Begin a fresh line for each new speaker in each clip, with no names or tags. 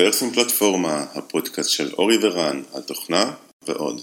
רוורסים פלטפורמה, הפודקאסט של אורי ורן, התוכנה ועוד.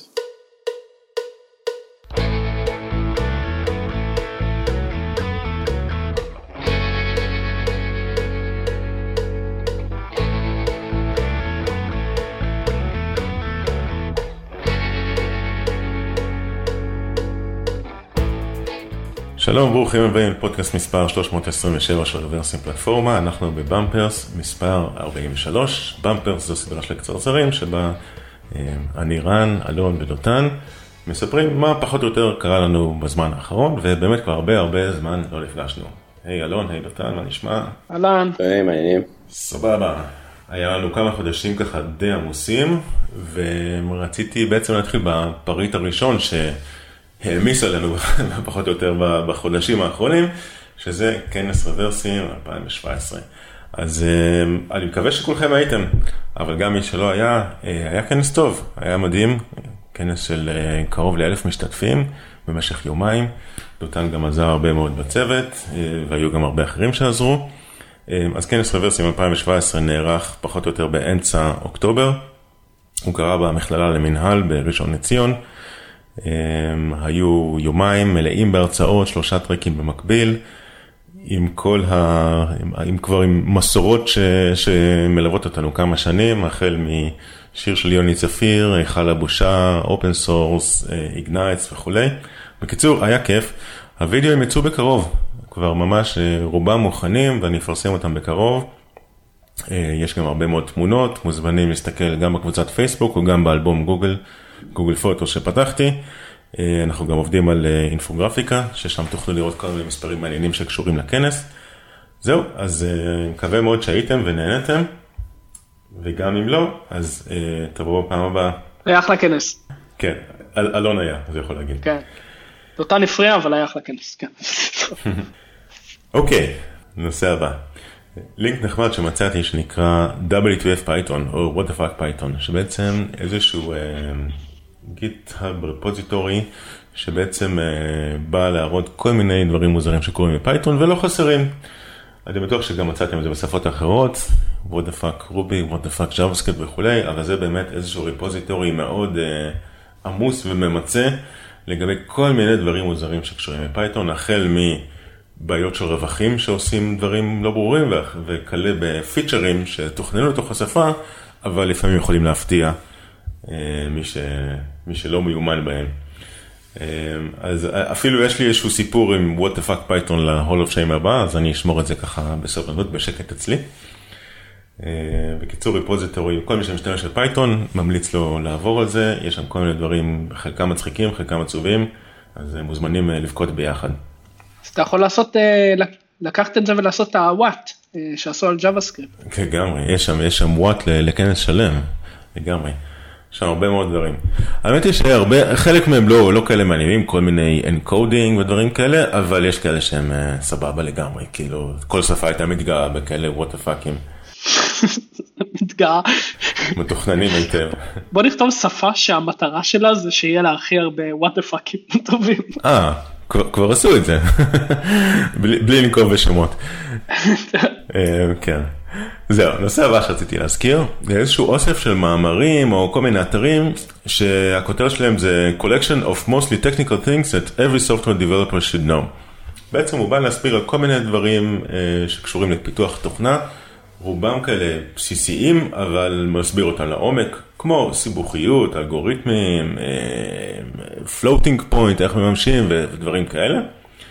שלום, ברוכים הבאים, פודקאסט מספר 327 של רוורסים פלטפורמה. אנחנו בבמפרס מספר 43. במפרס זו סדרה של קצרצרים שבה אני, רן, אלון ודותן מספרים מה פחות או יותר קרה לנו בזמן האחרון, ובאמת כבר הרבה זמן לא נפגשנו. היי אלון, היי דותן, מה נשמע?
אהלן.
היי, מעניינים.
סבבה. היה לנו כמה חודשים ככה די עמוסים, ורציתי בעצם להתחיל בפריט הראשון העמיס עלינו פחות או יותר בחודשים האחרונים, שזה כנס רוורסים 2017. אז אני מקווה שכולכם הייתם, אבל גם מי שלא היה כנס טוב, היה מדהים, כנס של קרוב ל1,000 משתתפים במשך יומיים. דותן גם עזר הרבה מאוד בצוות, והיו גם הרבה אחרים שעזרו. אז כנס רוורסים 2017 נערך פחות או יותר באמצע אוקטובר, הוא קרה במכללה למנהל בראשון לציון. היו יומיים מלאים בהרצאות, 3 טרקים במקביל, עם עם מסורות שמלוות אותנו כמה שנים, החל משיר של יוני צפיר, היכל הבושה, אופן סורס, איגנייטס וכו'. בקיצור, היה כיף. הוידאוים יצאו בקרוב, כבר ממש רובם מוכנים ואני אפרסם אותם בקרוב. יש גם הרבה מאוד תמונות, מוזמנים להסתכל גם בקבוצת פייסבוק או גם באלבום גוגל פוטו שפתחתי. אנחנו גם עובדים על אינפוגרפיקה, ששם תוכלו לראות כל מיני מספרים מעניינים שקשורים לכנס. זהו, אז מקווה מאוד שהייתם ונהנתם, וגם אם לא, אז תבואו בפעם הבאה.
היה אחלה כנס.
כן, אלון היה, זה יכול להגיד.
כן, דותן הפריע, אבל היה אחלה כנס, כן.
אוקיי, נושא הבא. לינק נחמד שמצאתי שנקרא WTF Python או What the fuck Python, שבעצם איזשהו GitHub repository שבעצם בא להראות כל מיני דברים מוזרים שקורים בפייתון ולא חסרים. אני בטוח שגם מצאתם את זה בשפות אחרות, What the fuck Ruby, What the fuck JavaScript וכו', אבל זה באמת איזשהו repository מאוד עמוס וממצא לגבי כל מיני דברים מוזרים שקשורים בפייתון, החל בעיות של רווחים שעושים דברים לא ברורים וכאלה בפיצ'רים שתוכננו לתוך השפה, אבל לפעמים יכולים להפתיע מי שלא מיומן בהם. אז אפילו יש לי איזשהו סיפור עם What the fuck Python ל-Hall of Shame הבא, אז אני אשמור את זה ככה בסבלנות, בשקט אצלי. בקיצור, ריפוזיטורי, כל מי שמשתמש של פייתון, ממליץ לו לעבור על זה, יש שם כל מיני דברים, חלקם מצחיקים, חלקם עצובים, אז מוזמנים לבכות ביחד.
אז אתה יכול לקחת את זה ולעשות את הוואט שעשו על JavaScript.
לגמרי, יש שם וואט לכנס שלם, לגמרי. יש שם הרבה מאוד דברים. האמת היא חלק מהם לא כאלה מעניינים, כל מיני אנקודינג ודברים כאלה, אבל יש כאלה שהם סבבה לגמרי, כאילו כל שפה הייתה מתגאה בכאלה what the fuck'ים.
מתגאה.
מתוכננים היטב.
בוא נכתוב שפה שהמטרה שלה זה שיהיה לה הכי הרבה what the fuck'ים טובים.
כבר עשו את זה, בלי לנקוב בשמות. כן. זהו, נושא הבא שרציתי להזכיר, זה איזשהו אוסף של מאמרים או כל מיני אתרים שהכותרת שלהם זה Collection of mostly technical things that every software developer should know. בעצם הוא בא להסביר על כל מיני דברים שקשורים לפיתוח תוכנה, רובם כאלה בסיסיים, אבל מסביר אותם לעומק, כמו סיבוכיות, אלגוריתמים, floating point, איך מממשים ודברים כאלה.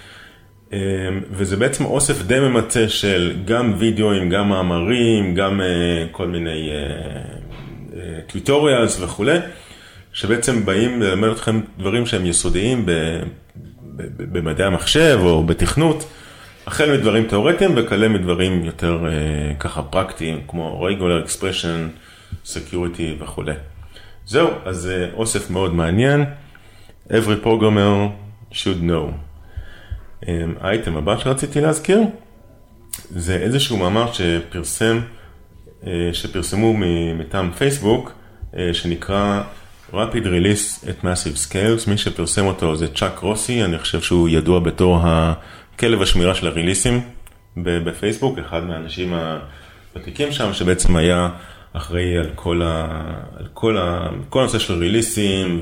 וזה בעצם אוסף די ממצא של גם וידאוים, גם מאמרים, גם כל מיני טוטוריאלס וכו', שבעצם באים ללמד אתכם דברים שהם יסודיים במדעי המחשב או בתכנות, החל מדברים תיאורטיים וכאלה מדברים יותר ככה פרקטיים, כמו regular expression, security וכו'. זהו, אז זה אוסף מאוד מעניין. Every programmer should know. האייטם הבא שרציתי להזכיר, זה איזשהו מאמר שפרסמו מטעם פייסבוק, שנקרא Rapid Release at Massive Scales. מי שפרסם אותו זה צ'אק רוסי, אני חושב שהוא ידוע בתור כלב השמירה של הריליסים בפייסבוק, אחד מהאנשים הוותיקים שם, שבעצם היה אחראי על כל הנושא של ריליסים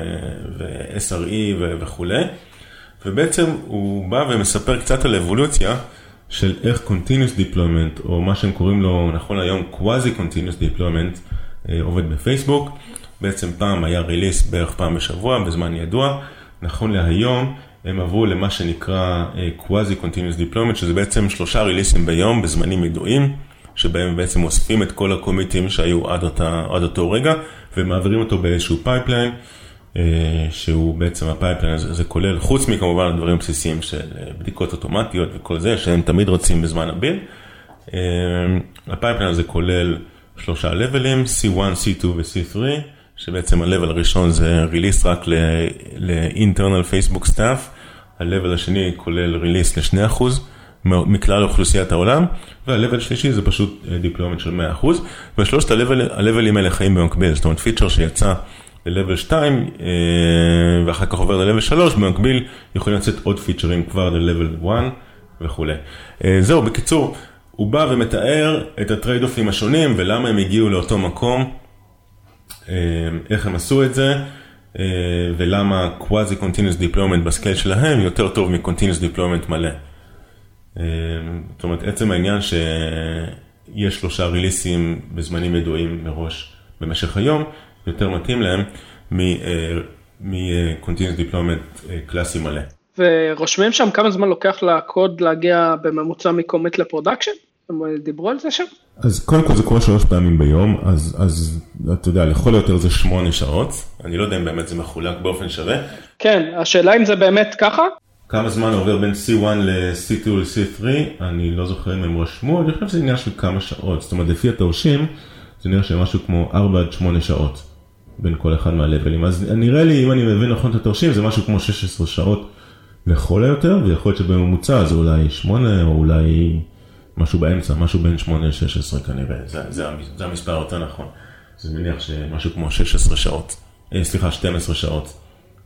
ו-SRE וכו'. ובעצם הוא בא ומספר קצת על אבולוציה של איך Continuous Deployment, או מה שהם קוראים לו נכון היום Quasi-Continuous Deployment, עובד בפייסבוק. בעצם פעם היה ריליס בערך פעם בשבוע, בזמן ידוע. נכון להיום הם עברו למה שנקרא Quasi-Continuous Deployment, שזה בעצם 3 ריליסים ביום בזמנים ידועים, שבהם בעצם אוספים את כל הקומיטים שהיו עד אותו רגע, ומעבירים אותו באיזשהו פייפליין, שהוא בעצם הפייפליין הזה, זה כולל, חוץ מכמובן הדברים בסיסיים של בדיקות אוטומטיות וכל זה, שהם תמיד רוצים בזמן הביל. הפייפליין הזה כולל 3 לבלים, C1, C2 ו-C3, שבעצם הלבל הראשון זה ריליס רק ל-internal Facebook staff, הלבל השני כולל ריליס ל2% מכלל אוכלוסיית העולם, והלבל השלישי זה פשוט דיפלוימנט של 100%, ושלושת הלבלים האלה חיים במקביל, זאת אומרת פיצ'ר שיצא ללבל 2, ואחר כך עובר ללבל 3, במקביל יכולים לצאת עוד פיצ'רים כבר ללבל 1 וכו'. זהו, בקיצור, הוא בא ומתאר את הטרייד-אופים השונים, ולמה הם הגיעו לאותו מקום, איך הם עשו את זה, ולמה Quasi-Continuous Deployment בסקייל שלהם יותר טוב מ-Continuous Deployment מלא. זאת אומרת, עצם העניין שיש 3 ריליסים בזמנים ידועים מראש במשך היום, יותר מתאים להם מ-Continuous Deployment קלאסי מלא.
ורושמים שם כמה זמן לוקח לקוד להגיע בממוצע מקומיט לפרודקשן? הם דיברו על זה שם?
אז קודם כל זה קורה 3 פעמים ביום, אז אתה יודע, לכל יותר זה 8 שעות. אני לא יודע אם באמת זה מחולק באופן שווה.
כן, השאלה אם זה באמת ככה?
כמה זמן עובר בין C1 ל-C2 ל-C3, אני לא זוכר אם הם רשמו, אני חושב שזה עניין של כמה שעות. זאת אומרת, לפי התרשים, זה נראה שמשהו כמו 4 עד 8 שעות בין כל אחד מהלבלים. אז נראה לי, אם אני מבין נכון את התרשים, זה משהו כמו 16 שעות לכל היותר, ויכול להיות שבממוצע זה אולי 8 או אולי משהו באמצע, משהו בין 8 ל-16 כנראה. זה המספר יותר נכון. זה מניח שמשהו כמו 16 שעות, 12 שעות.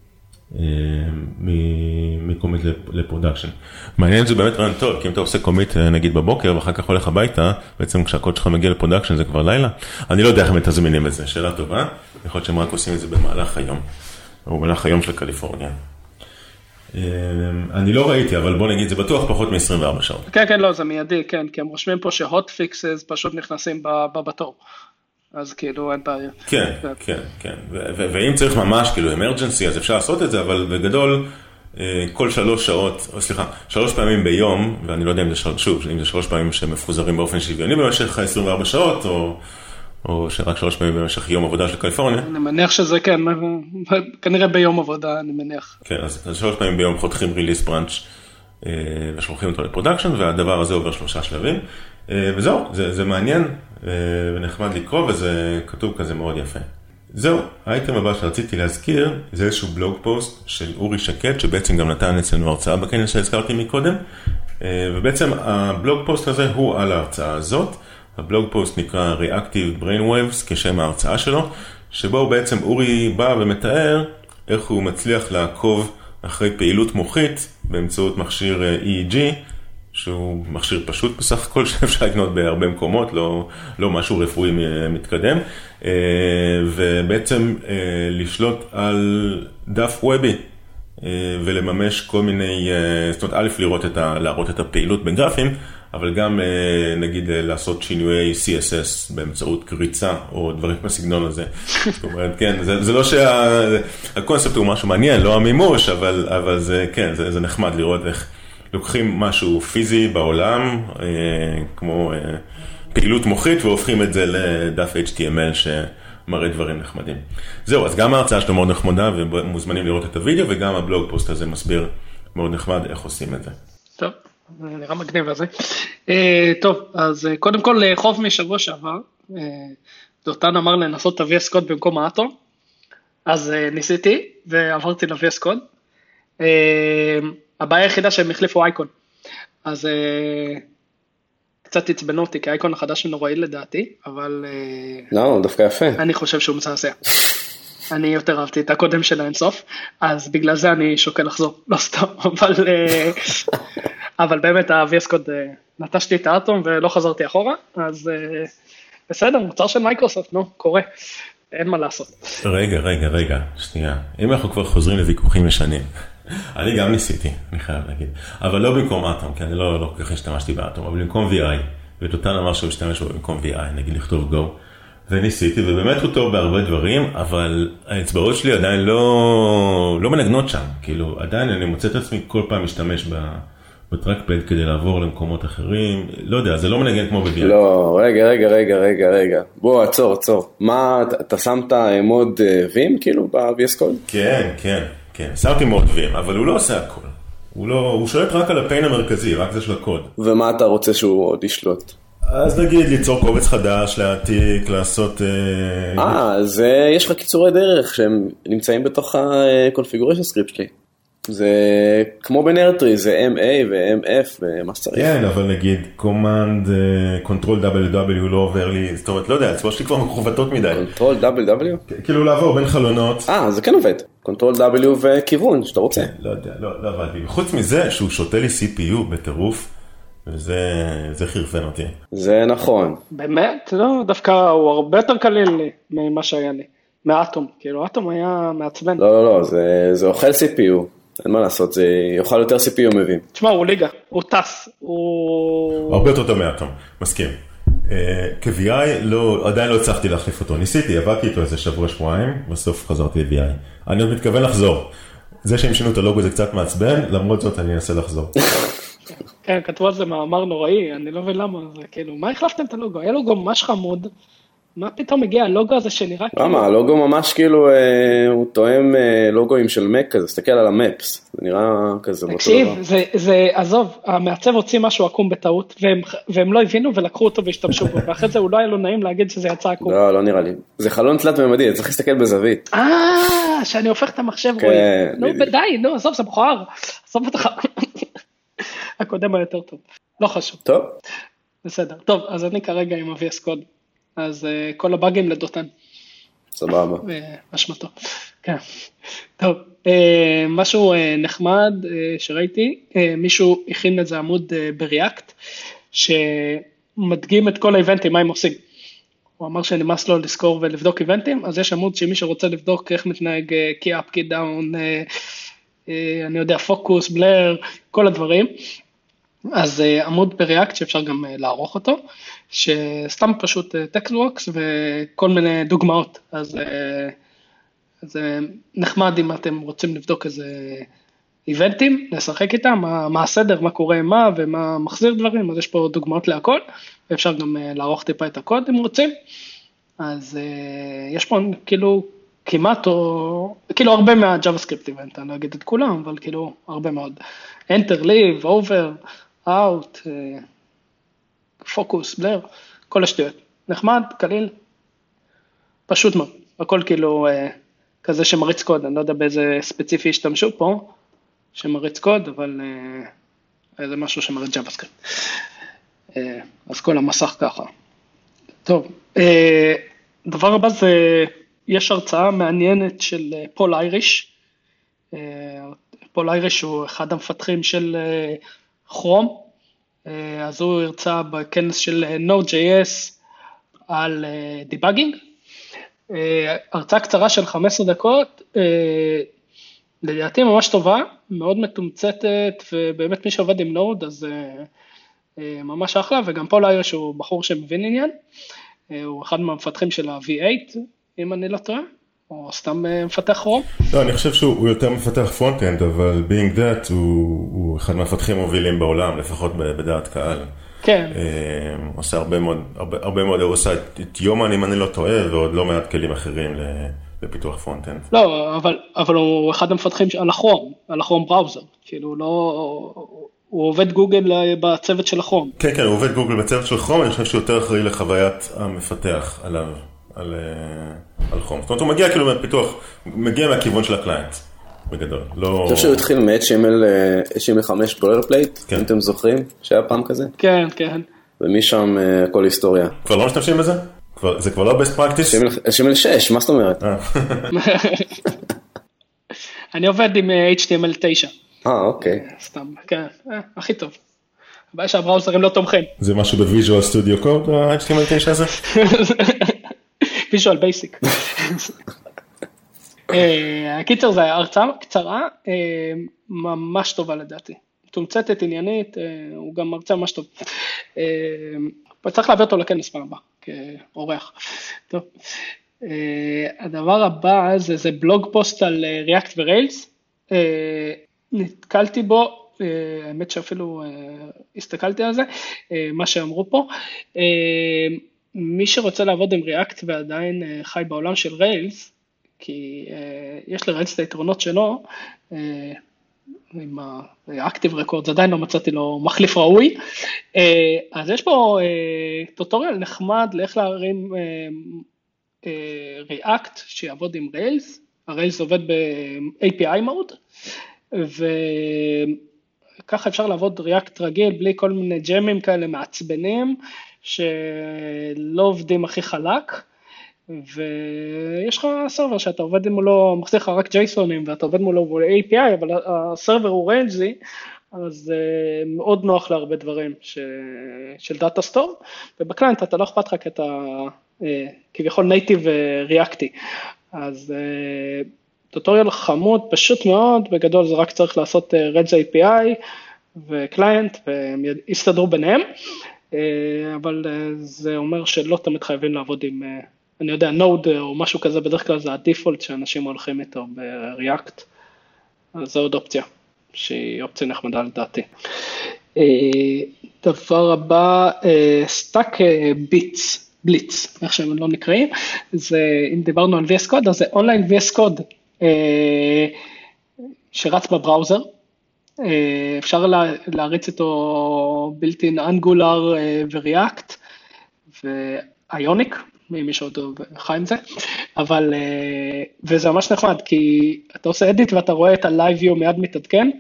מקומיט לפרודקשן. מעניין זה באמת רעיון טוב, כי אם אתה עושה קומיט נגיד בבוקר ואחר כך הולך הביתה, בעצם כשהקוד שלך מגיע לפרודקשן זה כבר לילה. אני לא יודע איך הם מתזמינים את זה, שאלה טובה. יכול להיות שהם רק עושים את זה במהלך היום, או במהלך היום של קליפורניה. אני לא ראיתי, אבל בוא נגיד, זה בטוח פחות מ-24 שעות.
כן, כן, לא, זה מיידי, כן, כי הם רושמים פה שהוט פיקסס פשוט נכנסים בתור. אז כאילו אין בעיה.
כן, כן, כן. ואם צריך ממש כאילו אמרג'נסי, אז אפשר לעשות את זה, אבל בגדול, כל 3 שעות, או סליחה, 3 פעמים ביום, ואני לא יודע אם זה שוב, אם זה 3 פעמים שמפוזרים באופן שוויוני במשך 24 שעות, או שרק 3 פעמים במשך יום עבודה של קליפורניה.
אני מניח שזה כן, כנראה ביום עבודה, אני מניח.
כן, אז 3 פעמים ביום חותכים ריליס ברנץ' ושולחים אותו לפרודקשן, והדבר הזה עובר 3 שלבים. וזהו, זה מעניין ונחמד לקרוא, וזה כתוב כזה מאוד יפה. זהו, האייטם הבא שרציתי להזכיר, זה איזשהו בלוג פוסט של אורי שקט, שבעצם גם נתן אצלנו הרצאה בכנס שהזכרתי מקודם, ובעצם הבלוג פוסט הזה הוא על ההרצאה הזאת. הבלוג פוסט נקרא Reactive Brainwaves כשם ההרצאה שלו, שבו בעצם אורי בא ומתאר איך הוא מצליח לעקוב אחרי פעילות מוחית באמצעות מכשיר EEG, שהוא מכשיר פשוט בסך הכל שאפשר לקנות בהרבה מקומות, לא משהו רפואי מתקדם, ובעצם לשלוט על דף וובי ולממש כל מיני, זאת אומרת, א' להראות את הפעילות בגרפים, אבל גם נגיד לעשות שינויי CSS באמצעות קריצה או דברים בסגנון הזה. זאת אומרת, כן, זה לא שהקונספט הוא משהו מעניין, לא המימוש, אבל זה, כן, זה נחמד לראות איך לוקחים משהו פיזי בעולם, כמו פעילות מוחית, והופכים את זה לדף HTML שמראה דברים נחמדים. זהו, אז גם ההרצאה שלו מאוד נחמדה, ומוזמנים לראות את הוידאו, וגם הבלוג פוסט הזה מסביר מאוד נחמד איך עושים את זה.
טוב, נראה מגניב לזה. טוב, אז קודם כל חוב משבוע שעבר, דותן אמר לנסות את ה-VS Code במקום האטום, אז ניסיתי ועברתי ל-VS Code. הבעיה היחידה שהם החליפו אייקון, אז קצת הצבנו אותי, כי האייקון החדש נוראי לדעתי, אבל
לא, דווקא יפה.
אני חושב שהוא מצעשע. אני יותר אהבתי את הקודם של האינסוף, אז בגלל זה אני שוקל לחזור, לא סתם, אבל באמת ה-VS Code נטשתי את האטום ולא חזרתי אחורה, אז בסדר, מוצר של מייקרוסופט, נו, קורה, אין מה לעשות.
רגע, שנייה. אם אנחנו כבר חוזרים לוויכוחים ישנים, אני גם ניסיתי, אני חייב להגיד, אבל לא במקום אטום, כי אני לא כל כך השתמשתי באטום, אבל במקום VI, ודותן אמר שהוא השתמש במקום VI, נגיד לכתוב Go, וניסיתי, ובאמת הוא טוב בהרבה דברים, אבל האצבעות שלי עדיין לא מנגנות שם, כאילו עדיין אני מוצא את עצמי כל פעם משתמש בטרקפד כדי לעבור למקומות אחרים, לא יודע, זה לא מנגן כמו ב-VI.
לא, רגע, בוא, עצור. מה, אתה שמת מוד וים כאילו ב-VS Code?
כן, שמתי מוד וים, אבל הוא לא עושה הכל. הוא שולט רק על הפיין המרכזי, רק זה של הקוד.
ומה אתה רוצה שהוא עוד ישלוט?
אז נגיד ליצור קובץ חדש, להעתיק, לעשות...
אז יש לך קיצורי דרך שהם נמצאים בתוך ה-configuration script שלי. זה כמו בנרטרי, זה MA ו-MF ומה שצריך.
כן, אבל נגיד קומנד, קונטרול WW לא עובר לי, זאת אומרת, לא יודע, הצבעות שלי כבר מכוותות מדי.
קונטרול WW?
כאילו לעבור בין חלונות.
זה כן עובד. קונטרול W וכיוון, שאתה רוצה.
לא יודע, לא עבד לי. חוץ מזה שהוא שותה לי CPU בטירוף, וזה חרפן אותי.
זה נכון.
באמת? לא, דווקא הוא הרבה יותר קליל ממה שהיה לי. מאטום, כאילו אטום היה מעצבן.
לא, זה אוכל CPU. אין מה לעשות, זה יוכל יותר CPU מבין.
תשמע, הוא ליגה, הוא טס, הוא...
הרבה יותר טוב מאטום, מסכים. כ-VI עדיין לא הצלחתי להחליף אותו, ניסיתי, עבדתי איתו איזה שבוע-שבועיים, בסוף חזרתי ל-VI. אני עוד מתכוון לחזור. זה שהם שינו את הלוגו זה קצת מעצבן, למרות זאת אני אנסה לחזור.
כן, כתבו על זה מאמר נוראי, אני לא מבין למה, זה כאילו, מה החלפתם את הלוגו? היה לוגו ממש חמוד, מה פתאום הגיע הלוגו הזה שנראה כאילו...
למה? הלוגו ממש כאילו, הוא תואם לוגוים של מק כזה, תסתכל על המפס, זה נראה כזה באותו דבר.
תקשיב, זה, עזוב, המעצב הוציא משהו עקום בטעות, והם לא הבינו ולקחו אותו והשתמשו בו, ואחרי זה הוא לא היה לו נעים להגיד שזה יצא עקום.
לא נראה לי. זה חלון תלת ממדי, צריך להסתכל בזווית.
שאני הופך את המחשב רואי. נו, די, נו, עזוב, זה מכוער. עזוב אותך. הקודם היה יותר טוב. לא חשוב.
טוב.
בסדר. טוב, אז אני כרגע עם ה-VS Code. אז כל הבאגים לדותן.
סבבה.
אשמתו. כן. טוב, משהו נחמד שראיתי, מישהו הכין איזה עמוד בריאקט, שמדגים את כל האיבנטים, מה הם עושים. הוא אמר שנמאס לו לזכור ולבדוק איבנטים, אז יש עמוד שמי שרוצה לבדוק איך מתנהג key up, key down, אני יודע, פוקוס, בלר, כל הדברים. אז עמוד בריאקט שאפשר גם לערוך אותו, שסתם פשוט טקסטוורקס וכל מיני דוגמאות, אז זה נחמד אם אתם רוצים לבדוק איזה איבנטים, לשחק איתם, מה הסדר, מה קורה עם מה ומה מחזיר דברים, אז יש פה דוגמאות להכל, ואפשר גם לערוך טיפה את הקוד אם רוצים, אז יש פה כאילו כמעט או, כאילו הרבה מהJavaScript איבנט, אני לא אגיד את כולם, אבל כאילו הרבה מאוד, Enter, Leave, Over, Out, Focus, Blur, כל השטויות, נחמד, קליל, פשוט מאוד, הכל כאילו כזה שמריץ קוד, אני לא יודע באיזה ספציפי השתמשו פה, שמריץ קוד, אבל זה משהו שמריץ JavaScript. אז כל המסך ככה. טוב, דבר הבא זה, יש הרצאה מעניינת של פול אייריש. פול אייריש הוא אחד המפתחים של כרום, אז הוא הרצה בכנס של Node.js על דיבאגינג. הרצאה קצרה של 15 דקות, לדעתי ממש טובה, מאוד מתומצתת, ובאמת מי שעובד עם נוד, אז ממש אחלה, וגם פול אייריש הוא בחור שמבין עניין, הוא אחד מהמפתחים של ה-V8, אם אני לא טועה, או סתם מפתח כרום. לא,
אני חושב שהוא יותר מפתח פרונט-אנד, אבל being that הוא אחד מהמפתחים מובילים בעולם, לפחות בדעת קהל.
כן.
הוא עושה הרבה מאוד, הוא עושה את יומן, אם אני לא טועה, ועוד לא מעט כלים אחרים לפיתוח פרונט-אנד.
לא, אבל הוא אחד המפתחים על הכרום בראוזר, כאילו הוא עובד גוגל בצוות של הכרום.
כן, הוא עובד גוגל בצוות של כרום, אני חושב שהוא יותר אחראי לחוויית המפתח עליו, על כרום. זאת אומרת, הוא מגיע כאילו מהפיתוח, מגיע מהכיוון של הקליינט, בגדול.
אני חושב שהוא התחיל מ-HTML5 בולרפלייט, אם אתם זוכרים, שהיה פעם כזה?
כן.
ומשם כל היסטוריה.
כבר לא משתמשים בזה? זה כבר לא best practice?
HTML6, מה זאת אומרת?
אני עובד עם HTML9.
אוקיי.
סתם, כן, הכי טוב. הבעיה שהבראוזרים לא תומכים.
זה משהו בוויז'ואל סטודיו קוד, ה-HTML9 הזה?
ויז'ואל בייסיק. הקיצר זה הרצאה קצרה, ממש טובה לדעתי. תומצתת עניינית, הוא גם מרצה ממש טוב. צריך להביא אותו לכנס פעם הבא, כאורח. טוב. הדבר הבא זה בלוג פוסט על React וריילס. נתקלתי בו, האמת שאפילו הסתכלתי על זה, מה שאמרו פה. מי שרוצה לעבוד עם React ועדיין חי בעולם של ריילס, כי יש לריילס את היתרונות שלו, עם ה-Active Records, עדיין לא מצאתי לו מחליף ראוי, אז יש פה טוטוריאל נחמד לאיך להרים React שיעבוד עם ריילס, הריילס עובד ב-API mode, וככה אפשר לעבוד React רגיל, בלי כל מיני ג'מים כאלה מעצבנים, שלא עובדים הכי חלק, ויש לך סרבר שאתה עובד מולו, מחזיר לך רק ג'ייסונים, ואתה עובד מולו ב-API, אבל הסרבר הוא ריילזי, אז מאוד נוח להרבה דברים של דאטה סטור, ובקליינט אתה לא אכפת לך כי אתה כביכול נייטיב ריאקטי, אז טוטוריאל חמוד, פשוט מאוד, בגדול זה רק צריך לעשות Red's API וקליינט, והם יסתדרו ביניהם, אבל זה אומר שלא תמיד חייבים לעבוד עם, אני יודע, נוד או משהו כזה, בדרך כלל זה הדיפולט שאנשים הולכים איתו ב-React, אז זו עוד אופציה, שהיא אופציה נחמדה לדעתי. דבר הבא, סטאק בליץ, איך שהם לא נקראים, זה, אם דיברנו על VS Code, אז זה אונליין VS Code, שרץ בבראוזר, אפשר להריץ איתו built-in Angular ו-React, ו-Ionic, מי שעוד חי עם זה, אבל, וזה ממש נחמד, כי אתה עושה edit ואתה רואה את ה-live view מיד מתעדכן,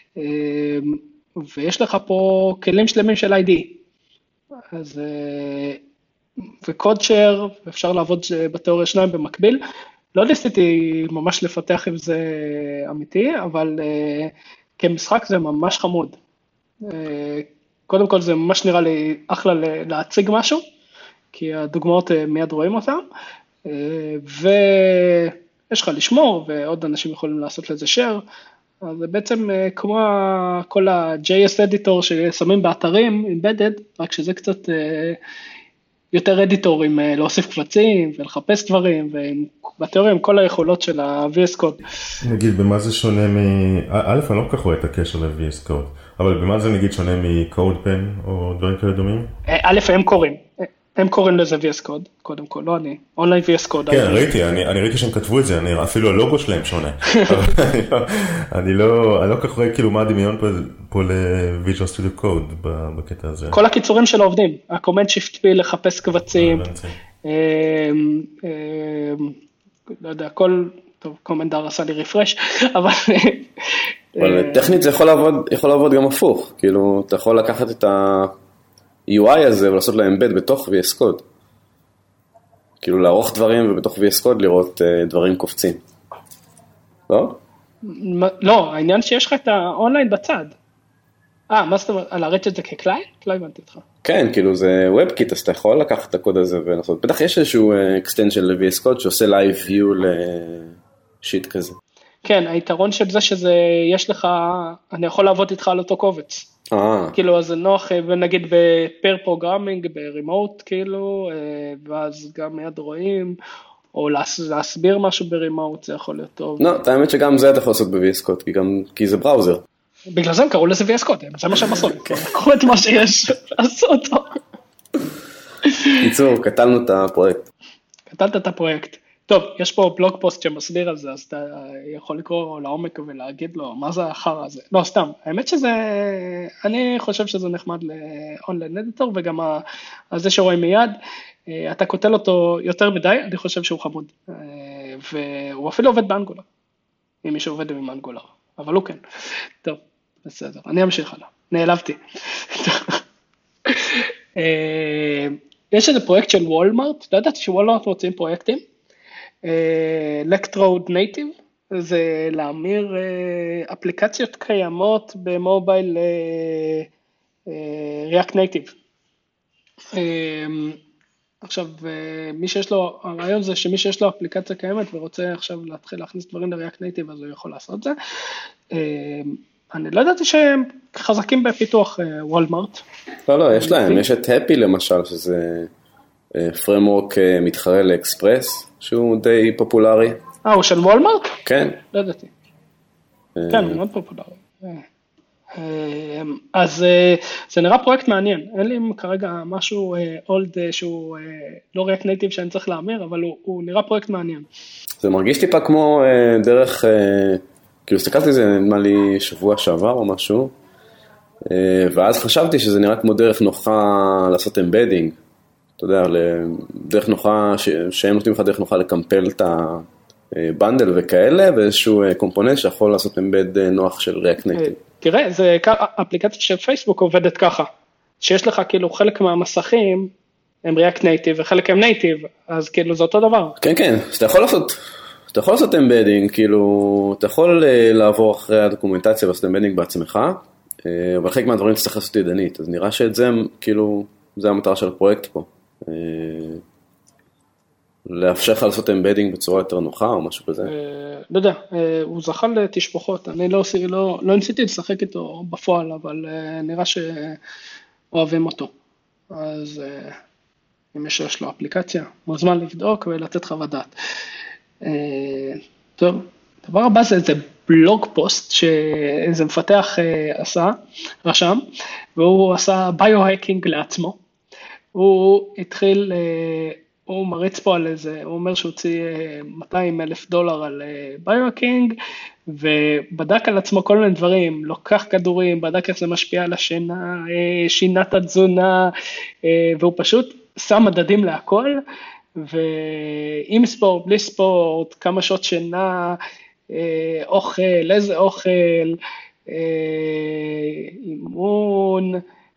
ויש לך פה כלים שלמים של ID, אז, וקוד שייר, אפשר לעבוד בתיאוריה שניים במקביל, לא ניסיתי ממש לפתח אם זה אמיתי, אבל כמשחק זה ממש חמוד. קודם כל זה ממש נראה לי אחלה להציג משהו, כי הדוגמאות מיד רואים אותם, ויש לך לשמור, ועוד אנשים יכולים לעשות לזה share, אז זה בעצם כמו כל ה-JS editor ששמים באתרים, embedded, רק שזה קצת יותר אדיטורים, להוסיף קבצים ולחפש דברים, ובתיאוריה עם כל היכולות של ה-VS Code.
נגיד, במה זה שונה א', אני לא כל כך רואה את הקשר ל-VS Code, אבל במה זה נגיד שונה מ-CodePen או דברים כאלה דומים?
א', הם קוראים לזה VS Code, קודם כל, לא אני, אונליין VS Code.
כן, ראיתי, אני ראיתי שהם כתבו את זה, אפילו הלוגו שלהם שונה. אני לא כך רואה כאילו מה הדמיון פה ל-Visual Studio Code בקטע הזה.
כל הקיצורים של העובדים, ה-Command Shift P לחפש קבצים, לא יודע, טוב, קומנדר עשה לי רפרש,
אבל טכנית זה יכול לעבוד גם הפוך, כאילו אתה יכול לקחת את ה-UI הזה ולעשות לו embed בתוך VS Code, כאילו לערוך דברים ובתוך VS Code לראות דברים קופצים, לא?
לא, העניין שיש לך את האונליין בצד. מה זאת אומרת, להריץ את זה כקליינט? לא הבנתי אותך.
כן, כאילו זה WebKit, אז אתה יכול לקחת את הקוד הזה ולעשות, בטח יש איזשהו extension ל-VS Code שעושה live view לשיט כזה.
כן, היתרון של זה שזה, יש לך, אני יכול לעבוד איתך על אותו קובץ. כאילו, אז זה נוח, ונגיד בפר פרוגרמינג, ברימוט, כאילו, ואז גם מיד רואים, או להסביר משהו ברימוט, זה יכול להיות טוב.
לא, האמת שגם זה אתה יכול לעשות ב-VS Code, כי זה בראוזר.
בגלל זה הם קראו לזה VS Code, זה מה שהם עשו, קראו את מה שיש, עשו אותו.
קיצור, קטלנו את הפרויקט.
קטלת את הפרויקט. טוב, יש פה בלוג פוסט שמסביר על זה, אז אתה יכול לקרוא לעומק ולהגיד לו, מה זה החרא הזה? לא, סתם, האמת שזה, אני חושב שזה נחמד לאונליין אדיטור, וגם זה שרואים מיד, אתה כותל אותו יותר מדי, אני חושב שהוא חמוד, והוא אפילו עובד באנגולר, אם מישהו עובד עם אנגולר, אבל הוא כן. טוב, בסדר, אני אמשיך הלאה, נעלבתי. יש איזה פרויקט של וולמארט, לא ידעתי שוולמארט מוצאים פרויקטים, Electrode Native, זה להמיר אפליקציות קיימות במובייל React Native. עכשיו, מי שיש לו, הרעיון זה שמי שיש לו אפליקציה קיימת ורוצה עכשיו להתחיל להכניס דברים ל-React Native, אז הוא יכול לעשות זה. אני לא ידעתי שהם חזקים בפיתוח וולמארט.
לא, יש להם, יש את Happy למשל, שזה framework מתחרה לאקספרס, שהוא די פופולרי.
הוא של וולמארט?
כן.
לא ידעתי. כן, מאוד פופולרי. אז זה נראה פרויקט מעניין, אין לי כרגע משהו אולד שהוא לא React Native שאני צריך להמיר, אבל הוא נראה פרויקט מעניין.
זה מרגיש טיפה כמו דרך, כאילו הסתכלתי זה נדמה לי שבוע שעבר או משהו, ואז חשבתי שזה נראה כמו דרך נוחה לעשות אמבדינג, אתה יודע, דרך נוחה, שהם נותנים לך דרך נוחה לקמפל את הבנדל וכאלה, ואיזשהו קומפוננט שיכול לעשות אמבד נוח של React Native.
תראה, זה אפליקציה של פייסבוק עובדת ככה, שיש לך כאילו חלק מהמסכים הם React Native וחלק הם Native, אז כאילו זה אותו דבר.
כן, כן, אז אתה יכול לעשות אמבדינג, כאילו, אתה יכול לעבור אחרי הדוקומנטציה ולעשות אמבדינג בעצמך, אבל חלק מהדברים צריך לעשות ידנית, אז נראה שאת זה, כאילו, זה המטרה של הפרויקט פה. לאפשר לך לעשות אמבדינג בצורה יותר נוחה או משהו כזה?
לא יודע, הוא זכה לתשבחות, אני לא ניסיתי לשחק איתו בפועל, אבל נראה שאוהבים אותו. אז אם יש לו אפליקציה, מוזמן לבדוק ולתת חוות דעת. טוב, דבר הבא זה איזה בלוג פוסט שאיזה מפתח רשם, והוא עשה ביו-הקינג לעצמו. הוא התחיל... הוא מריץ פה על איזה, הוא אומר שהוא הוציא $200,000 על ביו-הקינג, ובדק על עצמו כל מיני דברים, לוקח כדורים, בדק איך זה משפיע על השינה, שינת התזונה, והוא פשוט שם מדדים להכל, ועם ספורט, בלי ספורט, כמה שעות שינה, אוכל, איזה אוכל, אימון,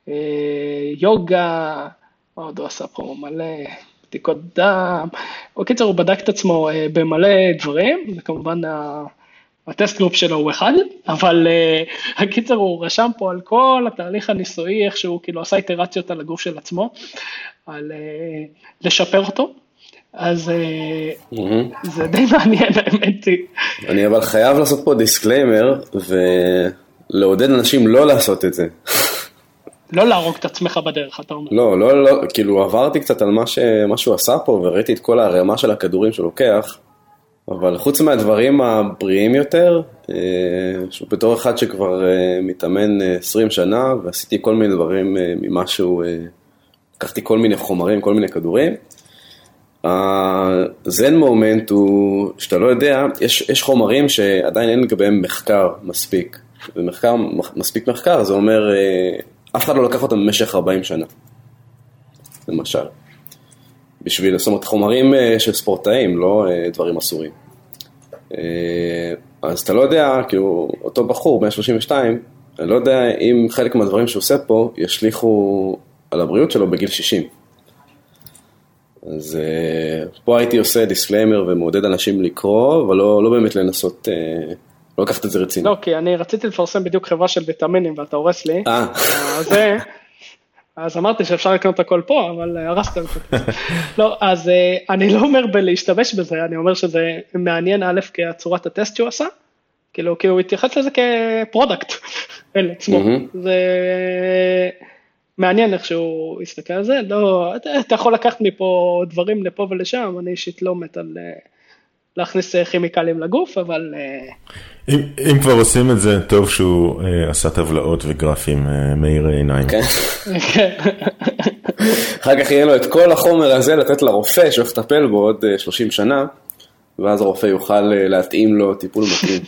יוגה, עוד הוא עשה פה מלא... בדיקות דם, בקיצור הוא בדק את עצמו במלא דברים, וכמובן הטסט גרופ שלו הוא אחד, אבל הקיצור הוא רשם פה על כל התהליך הניסויי, איך שהוא כאילו עשה איטרציות על הגוף של עצמו, על לשפר אותו, אז זה די מעניין האמת.
אני אבל חייב לעשות פה דיסקליימר, ולעודד אנשים לא לעשות את זה.
לא להרוג את עצמך בדרך, אתה אומר.
לא, כאילו עברתי קצת על מה שהוא עשה פה, וראיתי את כל הרמה של הכדורים שלוקח, אבל חוץ מהדברים הבריאים יותר, בתור אחד שכבר מתאמן 20 שנה, ועשיתי כל מיני דברים ממשהו, לקחתי כל מיני חומרים, כל מיני כדורים, הזן מומנט הוא, שאתה לא יודע, יש חומרים שעדיין אין לגביהם מחקר מספיק, ומספיק מחקר, זה אומר... אף אחד לא לקח אותם במשך 40 שנה, למשל. בשביל, זאת אומרת, חומרים של ספורטאים, לא דברים אסורים. אז אתה לא יודע, כאילו, אותו בחור, בן 32, אני לא יודע אם חלק מהדברים שהוא עושה פה, ישליחו על הבריאות שלו בגיל 60. אז פה הייתי עושה דיסקליימר ומעודד אנשים לקרוא, אבל לא באמת לנסות... לא לקחת את זה רציני.
לא, כי אני רציתי לפרסם בדיוק חברה של ויטמינים, ואתה הורס לי. אז אמרתי שאפשר לקנות הכל פה, אבל הרסתם את זה. לא, אז אני לא אומר בלהשתמש בזה, אני אומר שזה מעניין א' כצורת הטסט שהוא עשה, כאילו, כי הוא התייחס לזה כפרודקט, אל עצמו. זה מעניין איך שהוא הסתכל על זה, לא, אתה יכול לקחת מפה דברים לפה ולשם, אני אישית לא מת על... להכניס כימיקלים לגוף, אבל...
אם כבר עושים את זה, טוב שהוא עשה טבלאות וגרפים מאיר עיניים.
כן. אחר כך יהיה לו את כל החומר הזה לתת לרופא שהולך לטפל בו עוד 30 שנה, ואז הרופא יוכל להתאים לו טיפול מתאים.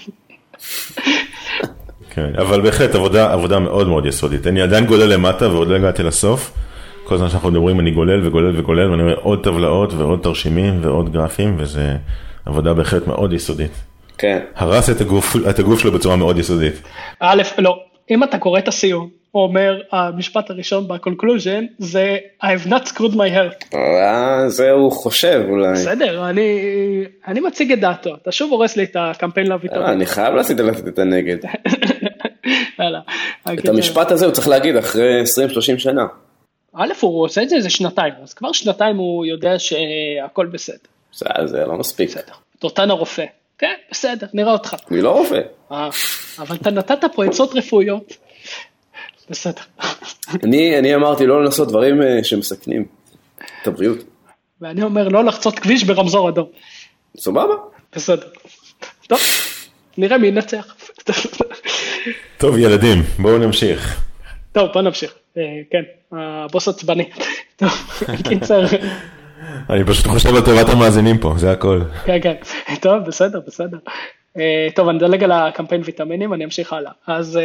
כן, אבל בהחלט עבודה מאוד מאוד יסודית. אני עדיין גולל למטה ועוד לא הגעתי לסוף. כל הזמן שאנחנו מדברים אני גולל וגולל וגולל, ואני רואה עוד טבלאות ועוד תרשימים ועוד גרפים, וזה... עבודה בהחלט מאוד יסודית.
כן.
הרס את הגוף שלו בצורה מאוד יסודית.
א', לא. אם אתה קורא את הסיום, הוא אומר, המשפט הראשון בקונקלוז'ן, זה I've not screwed my hair.
זה הוא חושב אולי.
בסדר, אני מציג את דעתו. אתה שוב הורס לי את הקמפיין להביא.
אני חייב לתת את הנגד.
יאללה.
את המשפט הזה הוא צריך להגיד אחרי 20-30 שנה.
א', הוא עושה את זה איזה שנתיים, אז כבר שנתיים הוא יודע שהכל בסדר.
זה לא מספיק.
בסדר. דורטן הרופא. כן, בסדר, נראה אותך.
אני לא רופא.
אבל אתה נתת פה עצות רפואיות. בסדר.
אני אמרתי לא לנסות דברים שמסכנים את הבריאות.
ואני אומר לא לחצות כביש ברמזור אדום.
סבבה?
בסדר. טוב, נראה מי ינצח.
טוב ילדים, בואו נמשיך.
טוב, בוא נמשיך. כן, הבוס עצבני. טוב, קיצר.
אני פשוט חושב על טובת המאזינים פה, זה הכל.
כן, כן. טוב, בסדר, בסדר. טוב, אני אדלג על הקמפיין ויטמינים, אני אמשיך הלאה. אז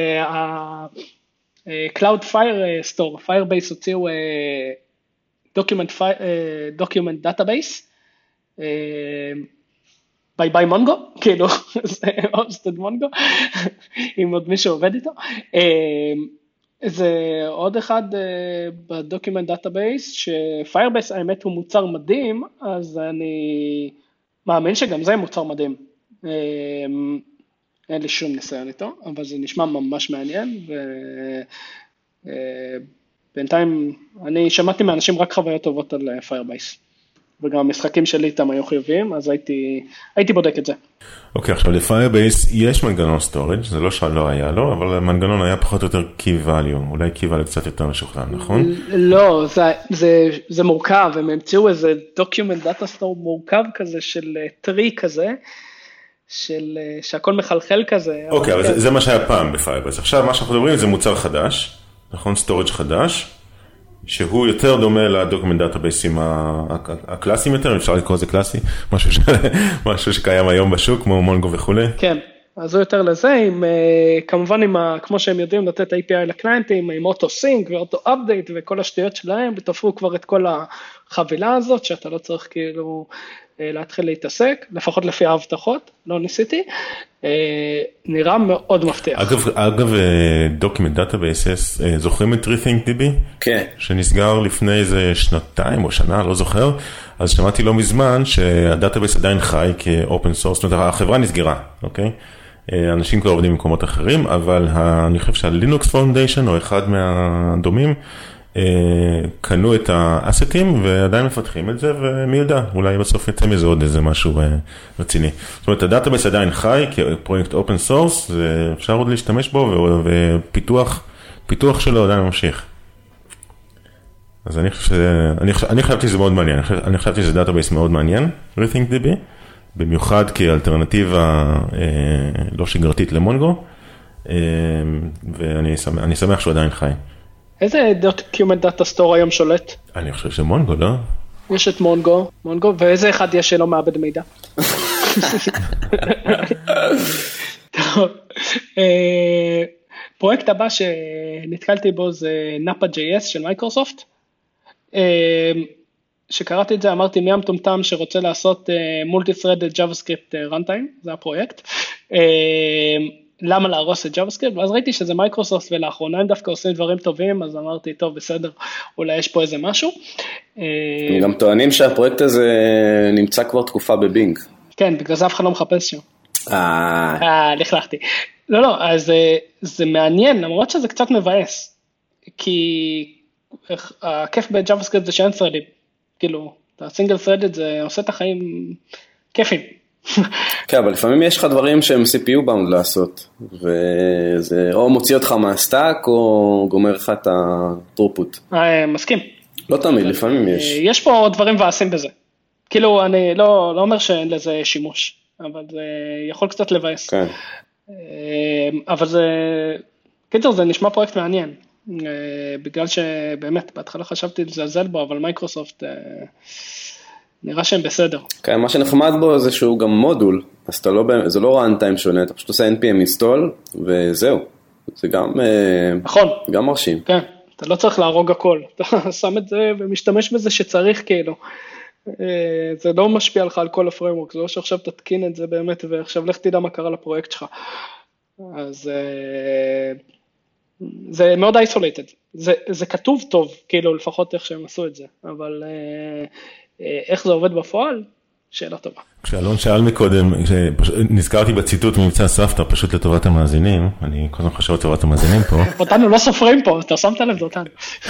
Cloud Firestore, Firebase הוציאו document database, ביי ביי מונגו, כאילו, זה hosted מונגו, אם עוד מישהו עובד איתו. זה עוד אחד בדוקימנט דאטאבייס, שפיירבייס האמת הוא מוצר מדהים, אז אני מאמין שגם זה מוצר מדהים. אין לי שום ניסיון איתו, אבל זה נשמע ממש מעניין, ובינתיים אני שמעתי מאנשים רק חוויות טובות על פיירבייס, וגם המשחקים שלי איתם היו חיוביים, אז הייתי בודק את זה.
אוקיי, עכשיו לפיירבייס יש מנגנון סטורג', זה לא שלא היה לו, אבל המנגנון היה פחות או יותר key value, אולי key value קצת יותר משוכלל, נכון?
לא, זה מורכב, הם המציאו איזה document data store מורכב כזה של טרי כזה, שהכל מחלחל כזה.
אוקיי, אבל זה מה שהיה פעם בפיירבייס. עכשיו מה שאנחנו מדברים זה מוצר חדש, נכון? סטורג' חדש, שהוא יותר דומה לדוקומנט דאטאבייסים הקלאסיים יותר, אפשר לקרוא לזה קלאסי, משהו שקיים היום בשוק, כמו מונגו וכו'.
כן, אז הוא יותר לזה, כמובן כמו שהם יודעים לתת API לקליינטים, עם אוטו-סינק ואוטו-אפדייט וכל השטויות שלהם, ותפרו כבר את כל החבילה הזאת, שאתה לא צריך כאילו להתחיל להתעסק, לפחות לפי ההבטחות, לא ניסיתי, נראה מאוד מפתיע.
אגב, דוקומנט דאטאבייסס, זוכרים את RethinkDB?
כן.
שנסגר לפני איזה שנתיים או שנה, לא זוכר, אז שמעתי לא מזמן שהדאטאבייס עדיין חי כאופן סורס, זאת אומרת, החברה נסגרה, אוקיי? אנשים כבר עובדים במקומות אחרים, אבל אני חושב שהלינוקס פאונדיישן, או אחד מהדומים, קנו את האסטים ועדיין מפתחים את זה, ומי יודע, אולי בסוף יצא מזה עוד איזה משהו רציני. זאת אומרת, הדאטאבייס עדיין חי כפרויקט אופן סורס, ואפשר עוד להשתמש בו, ופיתוח שלו עדיין ממשיך. אז אני חשבתי שזה מאוד מעניין, אני חשבתי שזה דאטאבייס מאוד מעניין, RethinkDB, במיוחד כאלטרנטיבה לא שגרתית למונגו, ואני שמח שהוא עדיין חי.
איזה document data store היום שולט?
אני חושב שמונגו, לא?
יש את מונגו, ואיזה אחד יש שלא מאבד מידע? טוב, פרויקט הבא שנתקלתי בו זה Napa.js של מייקרוסופט, שקראתי את זה, אמרתי מי המטומטם שרוצה לעשות multi-threaded JavaScript runtime, זה הפרויקט, למה להרוס את JavaScript, ואז ראיתי שזה מייקרוסופט, ולאחרונה הם דווקא עושים דברים טובים, אז אמרתי, טוב, בסדר, אולי יש פה איזה משהו.
הם גם טוענים שהפרויקט הזה נמצא כבר תקופה בבינג.
כן, בגלל זה אף אחד לא מחפש שם. לכלכתי. לא, אז זה מעניין, למרות שזה קצת מבאס, כי הכיף ב-JavaScript זה שאין threaded, כאילו, הסינגל threaded זה עושה את החיים כיפים.
כן, אבל לפעמים יש לך דברים שהם CPU bound לעשות, וזה או מוציא אותך מהסטאק, או גומר לך את הטרופוט.
מסכים.
לא תמיד, לפעמים יש.
יש פה דברים ועשים בזה. כאילו, אני לא אומר שאין לזה שימוש, אבל זה יכול קצת לבאס.
כן.
אבל זה, קיצור, זה נשמע פרויקט מעניין, בגלל שבאמת, בהתחלה חשבתי לזלזל בו, אבל מייקרוסופט נראה שהם בסדר. כן,
מה שנחמד בו זה שהוא גם מודול, אז זה לא runtime שונה, אתה פשוט עושה npm install, וזהו. זה גם,
נכון.
גם מרשים.
כן, אתה לא צריך להרוג הכל, אתה שם את זה ומשתמש בזה שצריך כאילו. זה לא משפיע לך על כל הפריימורק, זה לא שעכשיו תתקין את זה באמת, ועכשיו לך תדע מה קרה לפרויקט שלך. אז זה מאוד isolated, זה כתוב טוב, כאילו לפחות איך שהם עשו את זה, אבל איך זה עובד בפועל, שאלה טובה.
כשאלון שאל מקודם, נזכרתי בציטוט ממבצע סבתא, פשוט לטובת המאזינים, אני קודם חושב לטובת המאזינים פה.
אותנו לא סופרים פה, אתה שמת לב אותנו.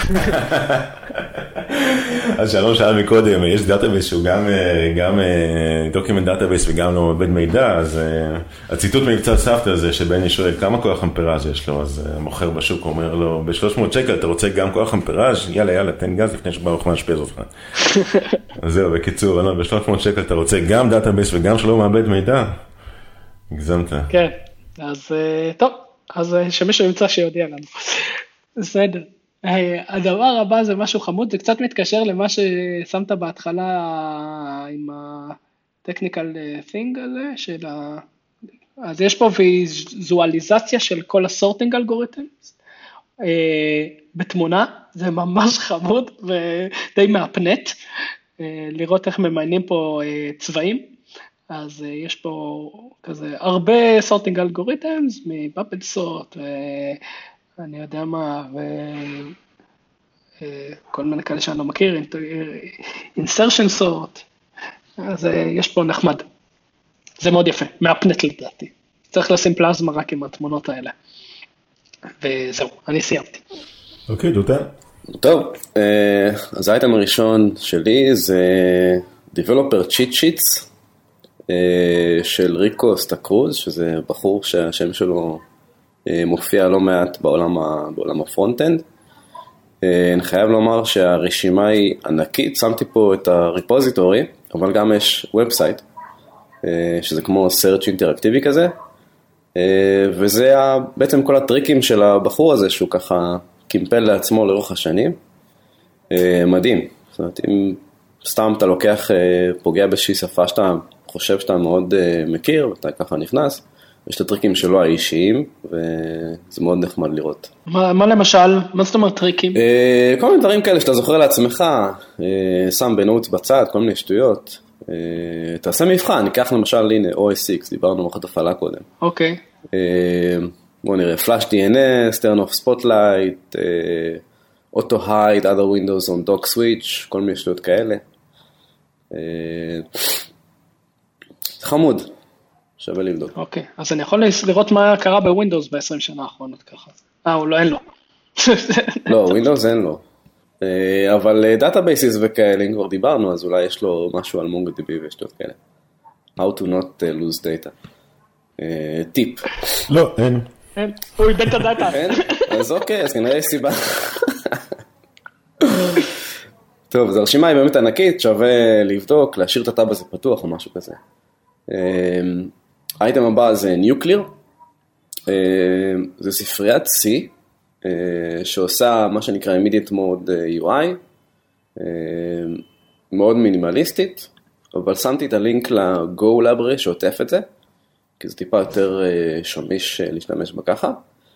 אז שאלון שאל מקודם, יש דאטאבייס שהוא גם דוקימנט דאטאבייס וגם לא מעבד מידע, אז הציטוט ממבצע סבתא זה שבני שואל כמה כוח אמפראז' יש לו, אז המוכר בשוק אומר לו, ב-300 שקל אתה רוצה גם כוח אמפראז', יאללה, תן גז לפני שברוך מאשפז אותך. אז זהו, בקיצור, ב-300 שקל אתה רוצה גם דאטאבייס וגם שלא מעבד מידע? הגזמת.
כן, אז טוב, אז שמישהו ימצא שיודיע לנו. בסדר. הדבר הבא זה משהו חמוד, זה קצת מתקשר למה ששמת בהתחלה עם ה-technical thing הזה, אז יש פה ויזואליזציה של כל ה-sorting algorithms, בתמונה, זה ממש חמוד ודי מהפנט, לראות איך ממיינים פה צבעים, אז יש פה כזה הרבה sorting algorithms, מבאבל סורט, אני יודע מה, וכל מיני כאלה שאני לא מכיר, insertion sort, אז יש פה נחמד. זה מאוד יפה, מהפנט לדעתי. צריך לשים פלזמה רק עם התמונות האלה. וזהו, אני סיימתי.
אוקיי, דותן.
טוב, אז האייטם הראשון שלי זה Developer Cheat Sheets של ריקו סטקרוז, שזה בחור שהשם שלו מופיע לא מעט בעולם הפרונט-אנד. אני חייב לומר שהרשימה היא ענקית, שמתי פה את הריפוזיטורי, אבל גם יש ובסייט, שזה כמו search אינטראקטיבי כזה, וזה בעצם כל הטריקים של הבחור הזה, שהוא ככה קימפל לעצמו לאורך השנים. מדהים, זאת אומרת, אם סתם אתה לוקח, פוגע באיזושהי שפה שאתה חושב שאתה מאוד מכיר, ואתה ככה נכנס, יש את הטריקים שלו האישיים, וזה מאוד נחמד לראות.
מה למשל? מה זאת אומרת טריקים?
כל מיני דברים כאלה שאתה זוכר לעצמך, שם בנוטס בצד, כל מיני שטויות. תעשה מבחן, ניקח למשל, הנה, OS X, דיברנו מערכת הפעלה קודם.
אוקיי.
בואו נראה, Flash DNS, Turn off Spotlight, Auto Hide, Other Windows on Dock Switch, כל מיני שטויות כאלה. חמוד. שווה לבדוק.
אוקיי, אז אני יכול לראות מה קרה בווינדוס ב-20 שנה האחרונות ככה. הוא לא, אין לו.
לא, ווינדוס אין לו. אבל דאטאבייסיס וכאלה, אם כבר דיברנו, אז אולי יש לו משהו על MongoDB ושטות כאלה. How to not lose data. טיפ.
לא, אין.
אין, הוא איבד את הדאטה.
אין? אז אוקיי, אז כנראה יש סיבה. טוב, אז הרשימה היא באמת ענקית, שווה לבדוק, להשאיר את הטאב הזה פתוח או משהו כזה. האייטם הבא זה Nuclear, זה ספריית C, שעושה מה שנקרא Immediate Mode UI, מאוד מינימליסטית, אבל שמתי את הלינק ל-Go Library שעוטף את זה, כי זה טיפה יותר שמיש להשתמש בה ככה.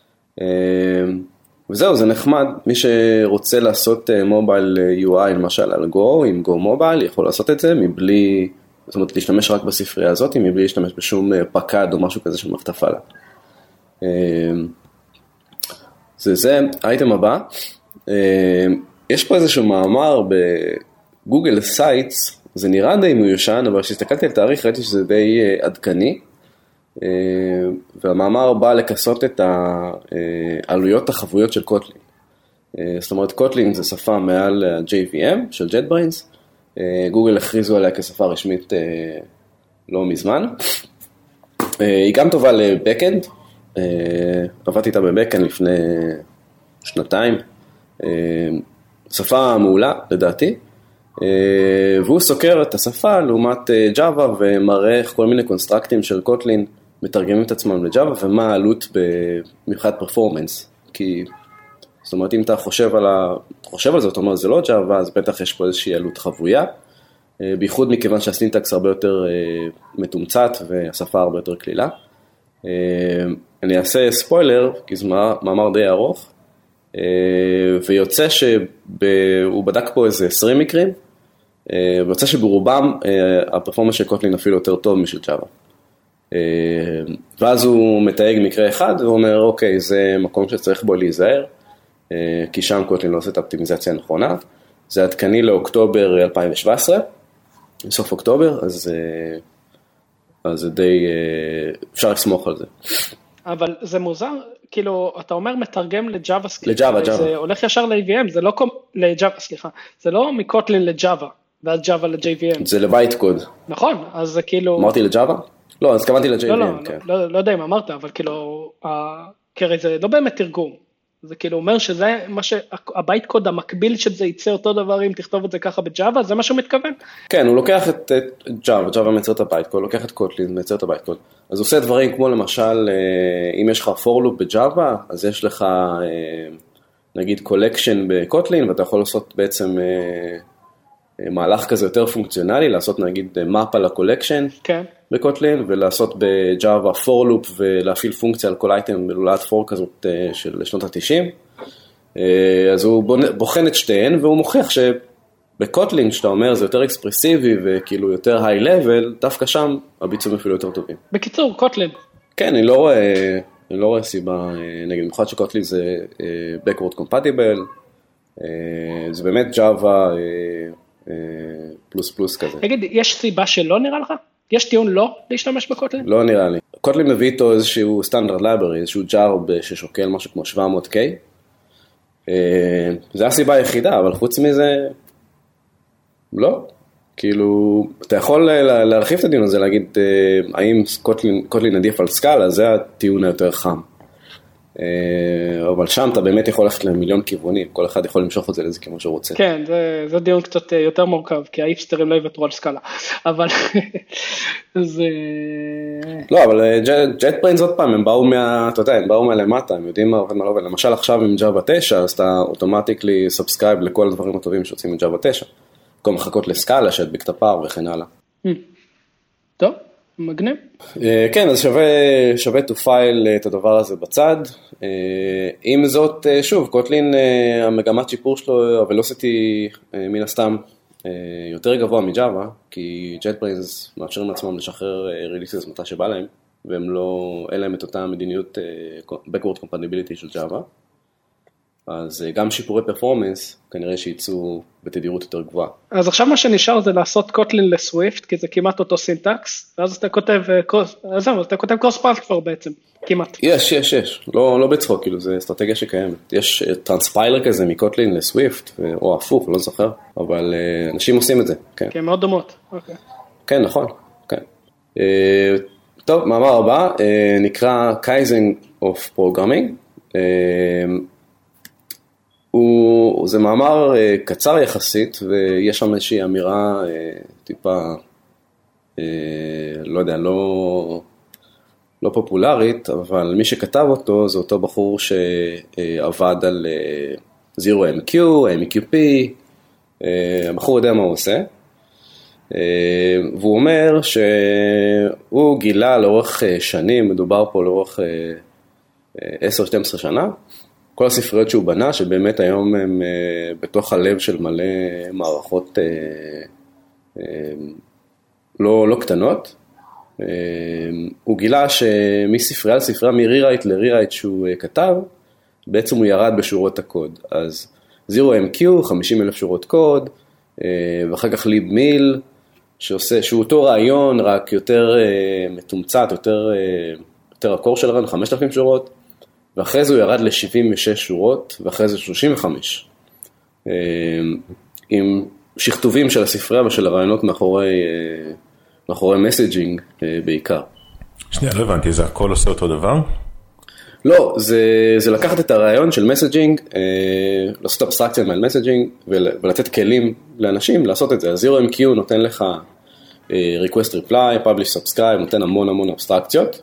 וזהו, זה נחמד, מי שרוצה לעשות מובייל UI למשל על Go, עם Go Mobile, יכול לעשות את זה מבלי, זאת אומרת להשתמש רק בספרייה הזאת, מבלי להשתמש בשום פקד או משהו כזה שמפתף עליו. זה האייטם הבא. יש פה איזשהו מאמר בגוגל סייטס, זה נראה די מיושן, אבל כשהסתכלתי על תאריך ראיתי שזה די עדכני, והמאמר בא לכסות את העלויות החבויות של קוטלין. זאת אומרת, קוטלין זה שפה מעל JVM של JetBrains, גוגל הכריזו עליה כשפה רשמית לא מזמן. היא גם טובה לבקאנד, עבדתי איתה בבקאנד לפני שנתיים, שפה מעולה לדעתי, והוא סוקר את השפה לעומת Java ומראה איך כל מיני קונסטרקטים של קוטלין מתרגמים את עצמם לג'אווה, ומה העלות במבחינת פרפורמנס. כי, זאת אומרת, אם אתה חושב על זה, אתה אומר, זה לא ג'אווה, אז בטח יש פה איזושהי עלות חבויה, בייחוד מכיוון שהסינטקס הרבה יותר מתומצת, והשפה הרבה יותר כלילה. אני אעשה ספוילר, כי זה מאמר די ארוך, ויוצא שהוא בדק פה איזה 20 מקרים, ויוצא שברובם הפרפורמנס של קוטלין אפילו יותר טוב משל ג'אווה. ואז הוא מתייג מקרה אחד, והוא אומר, אוקיי, זה מקום שצריך בו להיזהר, כי שם קוטלין לא עושה את האופטימיזציה הנכונה. זה עדכני לאוקטובר 2017, סוף אוקטובר, אז זה די, אפשר לסמוך על זה.
אבל זה מוזר, כאילו, אתה אומר מתרגם לג'אווה סקריפט,
לג'אווה,
זה הולך ישר ל-AVM, זה לא, לג'אווה, סליחה, זה לא מקוטלין לג'אווה, ואז ג'אווה ל-JVM.
זה לבייט קוד.
נכון, אז זה כאילו...
אמרתי לג'אווה? לא, אז התכוונתי ל-JVM, כן.
לא יודע אם אמרת, אבל כאילו, כי זה לא באמת תרגום, זה כאילו אומר שזה מה שהבייט קוד המקביל שזה יצא אותו דבר אם תכתוב את זה ככה בג'אווה, זה מה שהוא מתכוון?
כן, הוא לוקח את ג'אווה מייצר את הבייט קוד, לוקח את קוטלין מייצר את הבייט קוד, אז הוא עושה דברים כמו למשל, אם יש לך for loop בג'אווה, אז יש לך נגיד collection בקוטלין, ואתה יכול לעשות בעצם מהלך כזה יותר פונקציונלי, לעשות נגיד map על ה-collection
כן.
בקוטלין, ולעשות בג'אווה for loop ולהפעיל פונקציה על כל אייטם בלולת for כזאת של שנות ה-90. אז הוא בוחן את שתיהן, והוא מוכיח שבקוטלין, שאתה אומר, זה יותר אקספרסיבי וכאילו יותר high level, דווקא שם הביצועים אפילו יותר טובים.
בקיצור, קוטלין.
כן, אני לא רואה סיבה, נגיד, במיוחד שקוטלין זה backward compatible, זה באמת ג'אווה פלוס פלוס כזה.
תגיד, יש סיבה שלא נראה לך? יש טיעון לא להשתמש בקוטלין?
לא נראה לי. קוטלין מביא איתו איזשהו סטנדרט לייברי, איזשהו ג'ארב ששוקל משהו כמו 700K. זה הסיבה היחידה, אבל חוץ מזה, לא. כאילו, אתה יכול להרחיב את הדיון הזה, להגיד, האם קוטלין עדיף על סקאלה, זה הטיעון היותר חם. אבל שם אתה באמת יכול ללכת למיליון כיוונים, כל אחד יכול למשוך את זה לאיזה כמו שהוא רוצה.
כן, זה דיון קצת יותר מורכב, כי האיפסטרים לא יוותרו על סקאלה, אבל זה...
לא, אבל JetBrains עוד פעם, הם באו מהלמטה, הם יודעים מה עובד מה לא עובד, למשל עכשיו עם Java 9, אז אתה אוטומטיקלי סאבסקרייב לכל הדברים הטובים שיוצאים מ-Java 9, במקום לחכות לסקאלה שהדביק את הפער וכן הלאה.
טוב. מגניב.
כן, אז שווה to file את הדבר הזה בצד. עם זאת, שוב, קוטלין, המגמת שיפור שלו, הוולוסיטי מן הסתם יותר גבוה מג'אווה, כי JetBrains מאפשרים לעצמם לשחרר ריליסס מתי שבא להם, והם לא, אין להם את אותה מדיניות backward compatibility של ג'אווה. אז גם שיפורי פרפורמנס, כנראה שייצאו בתדירות יותר גבוהה.
אז עכשיו מה שנשאר זה לעשות קוטלין לסוויפט, כי זה כמעט אותו סינטקס, ואז אתה כותב קרוס פלטפורם בעצם, כמעט.
יש, לא בצחוק, כאילו זה אסטרטגיה שקיימת. יש טרנספיילר כזה מקוטלין לסוויפט, או הפוך, לא זוכר, אבל אנשים עושים את זה, כן.
כן, מאוד דומות, אוקיי.
כן, נכון, כן. טוב, מאמר הבא, נקרא Kaizen of Programming, זה מאמר קצר יחסית, ויש שם איזושהי אמירה טיפה, לא יודע, לא פופולרית, אבל מי שכתב אותו זה אותו בחור שעבד על ZeroMQ, MEQP, הבחור יודע מה הוא עושה, והוא אומר שהוא גילה לאורך שנים, מדובר פה לאורך 10-12 שנה, כל הספריות שהוא בנה, שבאמת היום הם בתוך הלב של מלא מערכות לא קטנות, הוא גילה שמספרייה לספרייה, מ-rewrite ל-rewrite שהוא כתב, בעצם הוא ירד בשורות הקוד. אז ZeroMQ, 50,000 שורות קוד, ואחר כך libmill, שהוא אותו רעיון, רק יותר מתומצת, יותר הקור של הרעיון, 5,000 שורות, ואחרי זה הוא ירד ל-76 שורות, ואחרי זה 35. עם שכתובים של הספרייה ושל הרעיונות מאחורי מסג'ינג בעיקר.
שנייה, לא הבנתי, זה הכל עושה אותו דבר?
לא, זה לקחת את הרעיון של מסג'ינג, לעשות אבסטרקציה מעל מסג'ינג, ולתת כלים לאנשים לעשות את זה. ה-ZeroMQ נותן לך request reply, publish subscribe, נותן המון אבסטרקציות,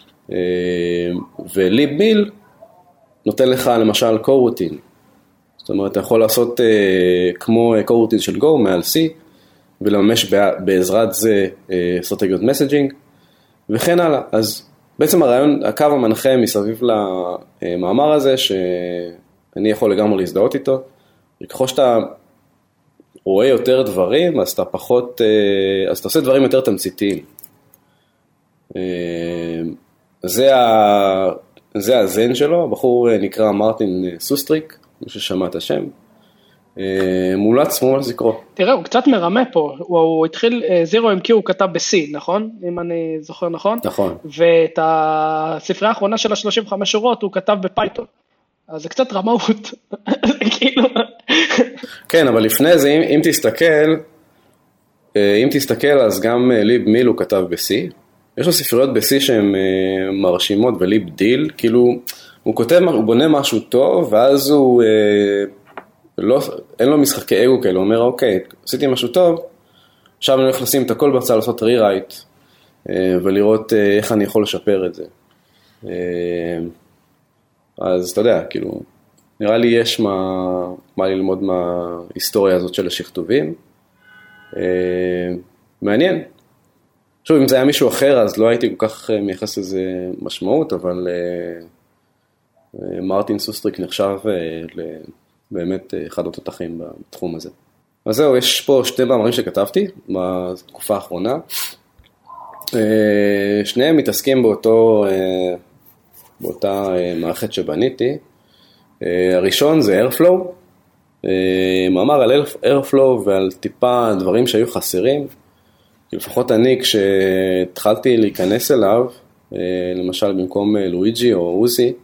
ולibmill נותן לך למשל coroutine, זאת אומרת אתה יכול לעשות כמו coroutine של Go מעל C, ולממש בעזרת זה אסטרטגיות מסג'ינג, וכן הלאה. אז בעצם הרעיון, הקו המנחה מסביב למאמר הזה, שאני יכול לגמרי להזדהות איתו, וככל שאתה רואה יותר דברים, אז אתה פחות, אז אתה עושה דברים יותר תמציתיים. זה הזן שלו, הבחור נקרא מרטין סוסטריק, מי ששמע את השם, מומלץ לקרוא.
תראה, הוא קצת מרמה פה, הוא התחיל, ZeroMQ הוא כתב ב-C, נכון? אם אני זוכר נכון?
נכון.
ואת הספרייה האחרונה של ה-35 שורות הוא כתב בפייתון. אז זה קצת רמאות, כאילו.
כן, אבל לפני זה, אם תסתכל, אז גם ליב מיל הוא כתב ב-C. יש לו ספריות ב-C שהן מרשימות, וליב דיל, כאילו, הוא כותב, הוא בונה משהו טוב, ואז הוא, אין לו משחקי אגו כאלה, הוא אומר, אוקיי, עשיתי משהו טוב, עכשיו אני הולך לשים את הכל בצד, לעשות רירייט, ולראות איך אני יכול לשפר את זה. אז אתה יודע, כאילו, נראה לי יש מה ללמוד מההיסטוריה הזאת של השכתובים. מעניין. שוב, אם זה היה מישהו אחר, אז לא הייתי כל כך מייחס לזה משמעות, אבל מרטין סוסטריק נחשב באמת אחד התותחים בתחום הזה. אז זהו, יש פה שתי מאמרים שכתבתי בתקופה האחרונה. שניהם מתעסקים באותה מערכת שבניתי. הראשון זה Airflow, מאמר על Airflow ועל טיפה דברים שהיו חסרים. לפחות אני כשהתחלתי להיכנס אליו, למשל במקום לואיג'י או אוזי,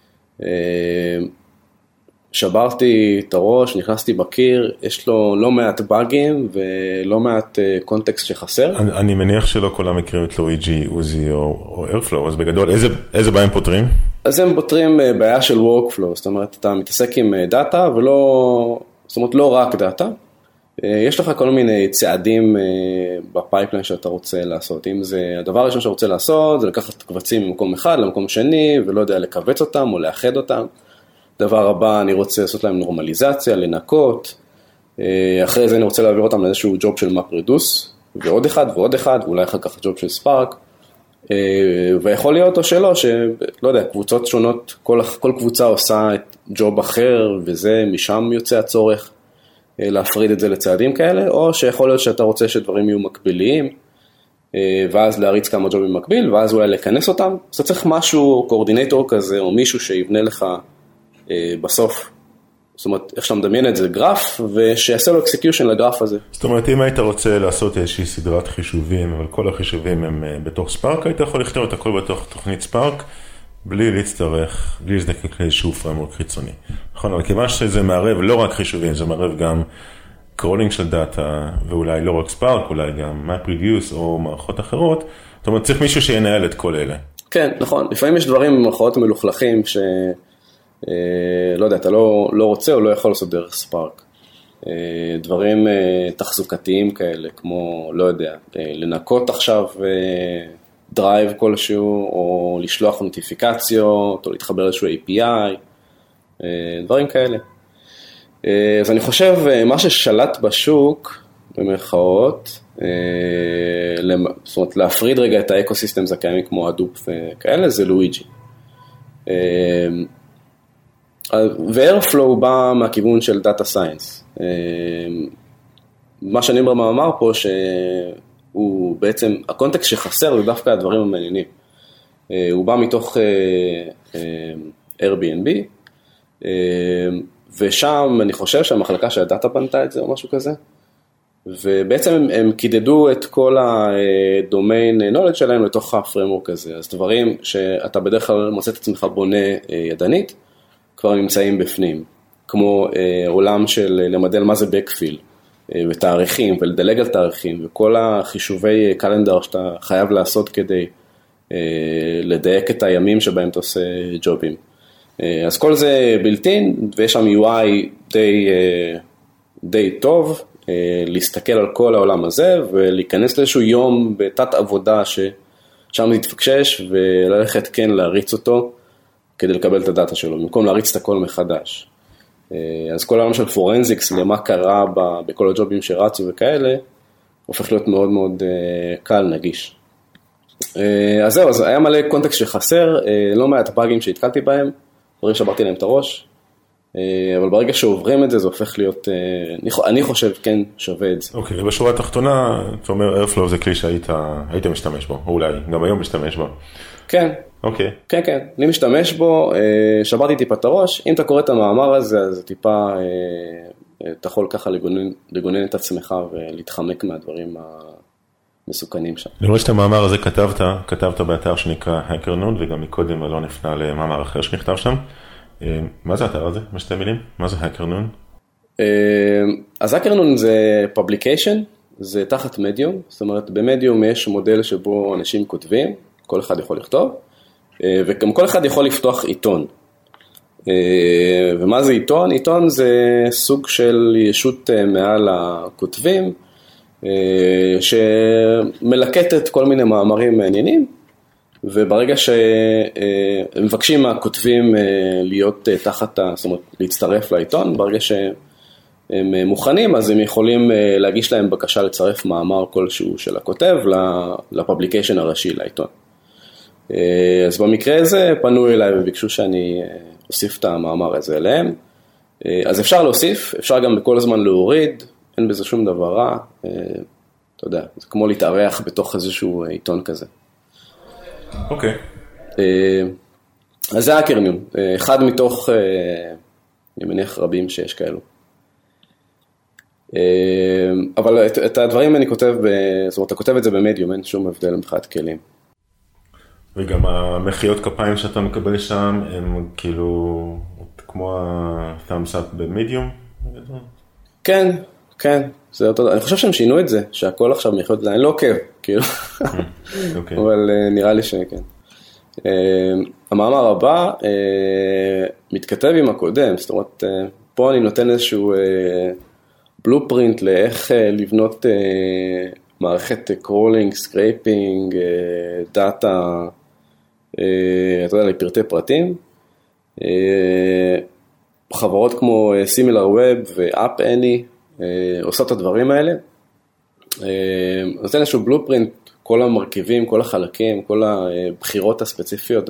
שברתי את הראש, נכנסתי בקיר, יש לו לא מעט באגים ולא מעט קונטקסט שחסר.
אני מניח שלא כולם מכירים את לואיג'י, אוזי או Airflow, אז בגדול איזה בעיה הם פותרים?
אז הם פותרים בעיה של workflow, זאת אומרת אתה מתעסק עם דאטה זאת אומרת לא רק דאטה, יש לך כל מיני צעדים בפייפליין שאתה רוצה לעשות. אם זה הדבר הראשון שאתה רוצה לעשות, זה לקחת קבצים ממקום אחד למקום שני, ולא יודע לקבץ אותם או לאחד אותם. דבר הבא, אני רוצה לעשות להם נורמליזציה, לנקות. אחרי זה אני רוצה להעביר אותם לאיזשהו ג'וב של MapReduce, ועוד אחד ועוד אחד, ואולי אחר כך ג'וב של Spark. ויכול להיות או שלא, שלא יודע, קבוצות שונות, כל קבוצה עושה את ג'וב אחר, וזה משם יוצא הצורך. להפריד את זה לצעדים כאלה, או שיכול להיות שאתה רוצה שדברים יהיו מקביליים, ואז להריץ כמה ג'ובים מקביל, ואז אולי לכנס אותם. אז אתה צריך משהו, קואורדינטור כזה, או מישהו שיבנה לך בסוף, זאת אומרת, איך שאתה מדמיין את זה, גרף, ושיעשה לו אקסקיושן לגרף הזה.
זאת אומרת, אם היית רוצה לעשות איזושהי סדרת חישובים, אבל כל החישובים הם בתוך ספארק, היית יכול לכתוב את הכל בתוך תוכנית ספארק, בלי להזדקק לאיזשהו פריימוורק חיצוני. נכון, אבל כיוון שזה מערב לא רק חישובים, זה מערב גם קרולינג של דאטה, ואולי לא רק ספארק, אולי גם MapReduce או מערכות אחרות, זאת אומרת, צריך מישהו שינהל את כל אלה.
כן, נכון. לפעמים יש דברים במערכות מלוכלכים לא יודע, אתה לא רוצה או לא יכול לעשות דרך ספארק. דברים תחזוקתיים כאלה, כמו, לא יודע, לנקות עכשיו דרייב כלשהו, או לשלוח נוטיפיקציות, או להתחבר לאיזשהו API, דברים כאלה. אז אני חושב, מה ששלט בשוק, במרכאות, זאת אומרת, להפריד רגע את האקוסיסטם הקיימים כמו הדופ וכאלה, זה לואיג'י. ו-Airflow בא מהכיוון של Data Science. מה שנימברמן אמר פה, שהוא בעצם, הקונטקסט שחסר זה דווקא הדברים המעניינים. הוא בא מתוך Airbnb, ושם אני חושב שהמחלקה של הדאטה בנתה את זה או משהו כזה, ובעצם הם קידדו את כל הדומיין knowledge שלהם לתוך הפריימוורק הזה. אז דברים שאתה בדרך כלל מוצא את עצמך בונה ידנית, כבר נמצאים בפנים, כמו עולם של למדל מה זה בקפיל, ותאריכים, ולדלג על תאריכים, וכל החישובי קלנדר שאתה חייב לעשות כדי לדייק את הימים שבהם אתה עושה ג'ובים. אז כל זה בילטין, ויש שם UI די טוב, להסתכל על כל העולם הזה, ולהיכנס לאיזשהו יום בתת עבודה ששם להתפקשש, וללכת כן להריץ אותו, כדי לקבל את הדאטה שלו, במקום להריץ את הכל מחדש. אז כל העולם של פורנזיקס, למה קרה בכל הג'ובים שרצו וכאלה, הופך להיות מאוד מאוד קל, נגיש. אז זהו, אז היה מלא קונטקסט שחסר, לא מעט באגים שהתקלתי בהם, דברים שברתי להם את הראש, אבל ברגע שעוברים את זה, זה הופך להיות, אני חושב, כן, שווה את זה.
אוקיי, ובשורה התחתונה, אתה אומר, Airflow זה כלי שהיית משתמש בו, או אולי גם היום משתמש בו.
כן.
אוקיי.
כן, כן, אני משתמש בו, שברתי טיפה את הראש, אם אתה קורא את המאמר הזה, אז זה טיפה אתה יכול ככה לגונן את עצמך ולהתחמק מהדברים המסוכנים שם.
אני רואה שאת המאמר הזה כתבת באתר שנקרא HackerNoon, וגם מקודם אלון הפנה למאמר אחר שנכתב שם. מה זה האתר הזה? בשתי מילים? מה זה HackerNoon?
אז HackerNoon זה publication, זה תחת מדיום, זאת אומרת במדיום יש מודל שבו אנשים כותבים, כל אחד יכול לכתוב, וגם כל אחד יכול לפתוח עיתון. ומה זה עיתון? עיתון זה סוג של ישות מעל הכותבים, שמלקטת כל מיני מאמרים מעניינים, וברגע שמבקשים מהכותבים להיות תחת, זאת אומרת, להצטרף לעיתון, ברגע שהם מוכנים, אז הם יכולים להגיש להם בקשה לצרף מאמר כלשהו של הכותב לפובליקיישן הראשי לעיתון. אז במקרה הזה פנו אליי וביקשו שאני אוסיף את המאמר הזה אליהם. אז אפשר להוסיף, אפשר גם בכל הזמן להוריד, אין בזה שום דבר רע. אתה יודע, זה כמו להתארח בתוך איזשהו עיתון כזה.
אוקיי.
אז זה HackerNoon, אחד מתוך, אני מניח רבים שיש כאלו. אבל את הדברים אני כותב, זאת אומרת, אתה כותב את זה במדיום, אין שום הבדל מבחינת כלים.
וגם המחיאות כפיים שאתה מקבל שם, הם כאילו כמו ה-thumbs up במדיום?
כן, כן. אני חושב שהם שינו את זה, שהכל עכשיו מחיאות, אני לא עוקב, כאילו. אבל נראה לי שכן. המאמר הבא מתכתב עם הקודם, זאת אומרת, פה אני נותן איזשהו בלופרינט לאיך לבנות מערכת קרולינג, סקרייפינג, דאטה, אתה יודע, לפרטי פרטים. חברות כמו SimilarWeb ו-AppAny עושות את הדברים האלה. נותן איזשהו בלופרינט, כל המרכיבים, כל החלקים, כל הבחירות הספציפיות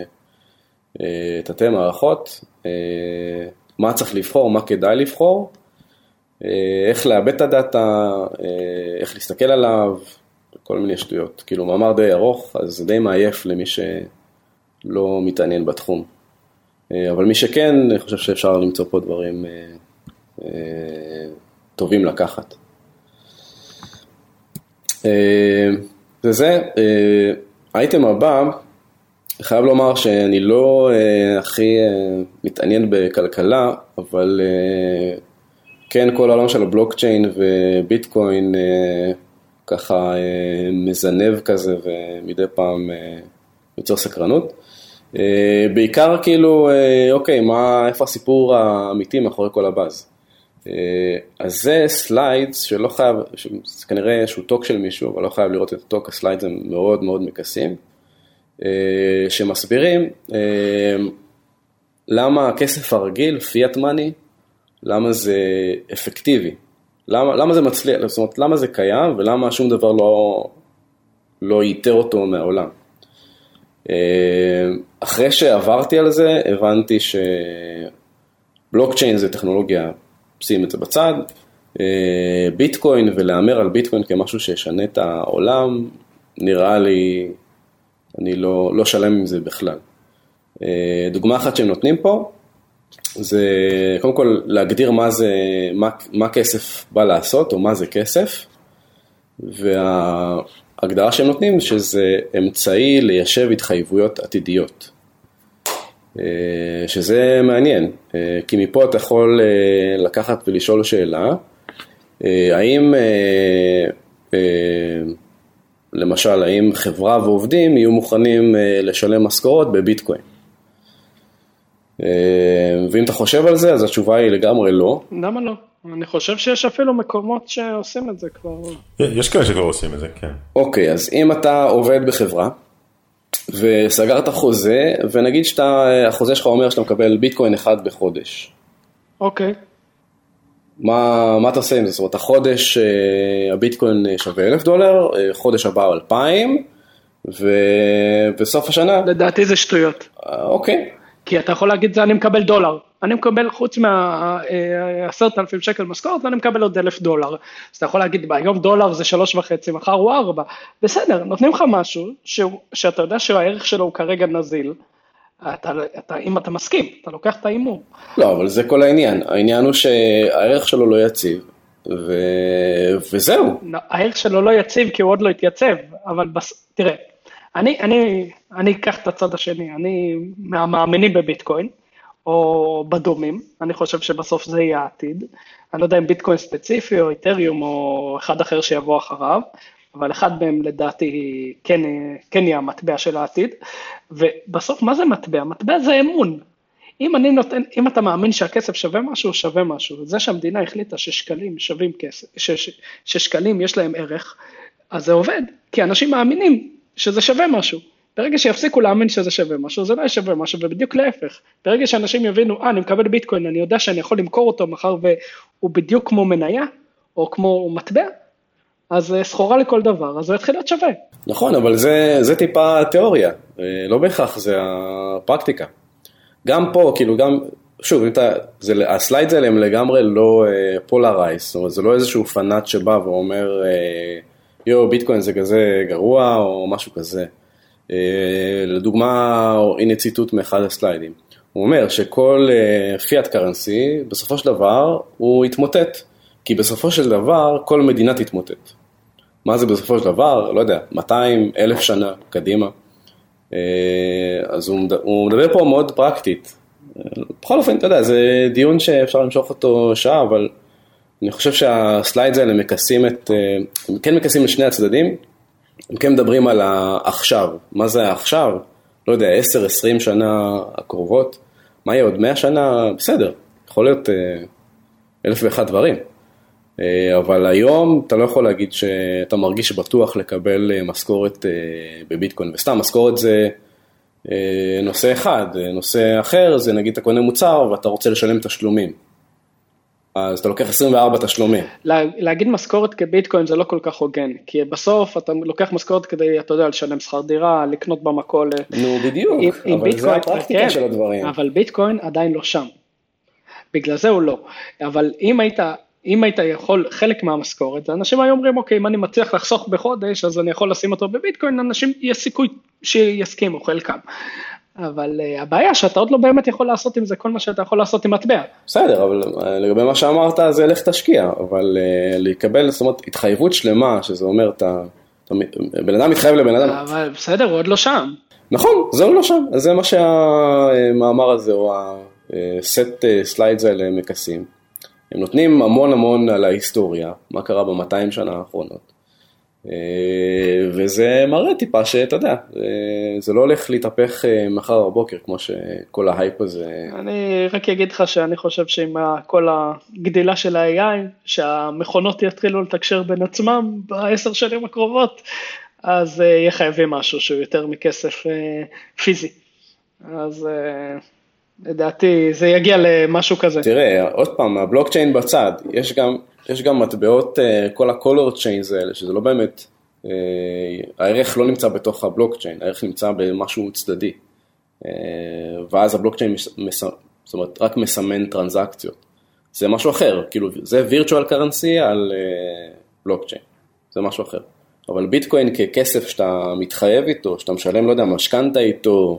בתתי מערכות, מה צריך לבחור, מה כדאי לבחור, איך לאבד את הדאטה, איך להסתכל עליו, כל מיני שטויות. כאילו מאמר די ארוך, אז זה די מעייף למי שלא מתעניין בתחום. אבל מי שכן, אני חושב שאפשר למצוא פה דברים טובים לקחת. וזה, האייטם הבא, חייב לומר שאני לא הכי מתעניין בכלכלה, אבל כן, כל העולם של הבלוקצ'יין וביטקוין ככה מזנב כזה ומדי פעם יוצר סקרנות. בעיקר כאילו, אוקיי, איפה הסיפור האמיתי מאחורי כל הבאז? אז זה סליידס שלא חייב, זה כנראה איזשהו טוק של מישהו, אבל לא חייב לראות את הטוק, הסליידס הם מאוד מאוד מקסים, שמסבירים למה הכסף הרגיל, פיאט מאני, למה זה אפקטיבי, למה זה מצליח, זאת אומרת, למה זה קיים ולמה שום דבר לא ייתר אותו מהעולם. אחרי שעברתי על זה, הבנתי שבלוקצ'יין זה טכנולוגיה, שים את זה בצד, ביטקוין ולאמר על ביטקוין כמשהו שישנה את העולם, נראה לי, אני לא שלם עם זה בכלל. דוגמה אחת שהם נותנים פה, זה קודם כל להגדיר מה כסף בא לעשות, או מה זה כסף, וההגדרה שהם נותנים שזה אמצעי ליישב התחייבויות עתידיות. שזה מעניין, כי מפה אתה יכול לקחת ולשאול שאלה, האם, למשל, האם חברה ועובדים יהיו מוכנים לשלם משכורות בביטקוין? ואם אתה חושב על זה, אז התשובה היא לגמרי לא.
למה לא? אני חושב שיש אפילו מקומות שעושים את זה כבר.
יש כאלה שכבר עושים את זה, כן.
אוקיי, אז אם אתה עובד בחברה, וסגרת חוזה, ונגיד שהחוזה שלך אומר שאתה מקבל ביטקוין אחד בחודש.
אוקיי.
מה אתה עושה עם זה? זאת אומרת, החודש הביטקוין שווה $1,000, חודש הבא 2,000, ובסוף השנה... לדעתי
זה שטויות.
אוקיי.
כי אתה יכול להגיד, אני מקבל דולר. אני מקבל חוץ $10,000 משכורת, ואני מקבל עוד $1,000. אז אתה יכול להגיד, היום דולר זה 3.5, מחר הוא 4. בסדר, נותנים לך משהו שאתה יודע שהערך שלו הוא כרגע נזיל, אם אתה מסכים, אתה לוקח את האימור.
לא, אבל זה כל העניין. העניין הוא שהערך שלו לא יציב, וזהו.
הערך שלו לא יציב כי הוא עוד לא התייצב, אבל תראה, אני אקח את הצד השני, אני מהמאמינים בביטקוין, או בדומים, אני חושב שבסוף זה יהיה העתיד, אני לא יודע אם ביטקוין ספציפי או איתריום או אחד אחר שיבוא אחריו, אבל אחד מהם לדעתי כן יהיה המטבע של העתיד, ובסוף מה זה מטבע? מטבע זה אמון. אם אתה מאמין שהכסף שווה משהו, שווה משהו. זה שהמדינה החליטה ששקלים שווים כסף, ששקלים יש להם ערך, אז זה עובד, כי אנשים מאמינים שזה שווה משהו. ברגע שיפסיקו להאמין שזה שווה משהו, זה לא שווה משהו, ובדיוק להפך. ברגע שאנשים יבינו, אני מקבל ביטקוין, אני יודע שאני יכול למכור אותו מחר, והוא בדיוק כמו מניה, או כמו מטבע, אז סחורה לכל דבר, אז הוא יתחיל להיות שווה.
נכון, אבל זה טיפה תיאוריה, לא בהכרח, זה הפרקטיקה. גם פה, כאילו גם, שוב, הסליידס האלה הם לגמרי לא פולרייז, זאת אומרת, זה לא איזשהו פנאט שבא ואומר, ביטקוין זה כזה גרוע, או משהו כזה. לדוגמה, הנה ציטוט מאחד הסליידים. הוא אומר שכל פיאט קרנסי, בסופו של דבר, הוא יתמוטט. כי בסופו של דבר, כל מדינה תתמוטט. מה זה בסופו של דבר? לא יודע, 200, 1,000 שנה קדימה. אז הוא מדבר פה מאוד פרקטית. בכל אופן, אתה יודע, זה דיון שאפשר למשוך אותו שעה, אבל אני חושב שהסליידס האלה כן מכסים את שני הצדדים, הם כן מדברים על העכשיו. מה זה העכשיו? לא יודע, 10-20 שנה הקרובות. מה יהיה עוד 100 שנה? בסדר, יכול להיות 1,001 דברים. אבל היום אתה לא יכול להגיד שאתה מרגיש בטוח לקבל משכורת בביטקוין, וסתם משכורת זה נושא אחד, נושא אחר זה נגיד אתה קונה מוצר ואתה רוצה לשלם תשלומים, אז אתה לוקח 24 תשלומים.
להגיד משכורת כביטקוין זה לא כל כך הוגן, כי בסוף אתה לוקח משכורת כדי, אתה יודע, לשלם שכר דירה, לקנות במכולת.
נו בדיוק, אבל זה הפרקטיקה של הדברים.
אבל ביטקוין עדיין לא שם, בגלל זה הוא לא, אבל אם היית יכול חלק מהמשכורת, אנשים היו אומרים, אוקיי, אם אני מצליח לחסוך בחודש, אז אני יכול לשים אותו בביטקוין, אנשים יש סיכוי שיסכימו חלקם. אבל הבעיה שאתה עוד לא באמת יכול לעשות עם זה כל מה שאתה יכול לעשות עם מטבע.
בסדר, אבל לגבי מה שאמרת, זה לך תשקיע, אבל לקבל, זאת אומרת, התחייבות שלמה, שזה אומר, בן אדם מתחייב לבן אדם.
אבל בסדר, הוא עוד לא שם.
נכון, זה עוד לא שם, אז זה מה שהמאמר הזה, או הסט סליידס האלה מקסים. הם נותנים המון על ההיסטוריה, מה קרה ב-200 שנה האחרונות. וזה מראה טיפה שאתה יודע, זה לא הולך להתהפך מחר בבוקר, כמו שכל ההייפ הזה. אני
רק אגיד לך שאני חושב שעם כל הגדילה של ה-AI, שהמכונות יתחילו לתקשר בין עצמם ב10 שנים הקרובות, אז יהיה חייבים משהו שהוא יותר מכסף פיזי. אז לדעתי זה יגיע למשהו כזה.
תראה, עוד פעם, הבלוקצ'יין בצד, יש גם מטבעות, כל ה-color chains האלה, שזה לא באמת, הערך לא נמצא בתוך הבלוקצ'יין, הערך נמצא במשהו צדדי, ואז הבלוקצ'יין, זאת אומרת, רק מסמן טרנזקציות. זה משהו אחר, כאילו, זה virtual currency על בלוקצ'יין, זה משהו אחר. אבל ביטקוין ככסף שאתה מתחייב איתו, שאתה משלם, לא יודע, משכנתה איתו,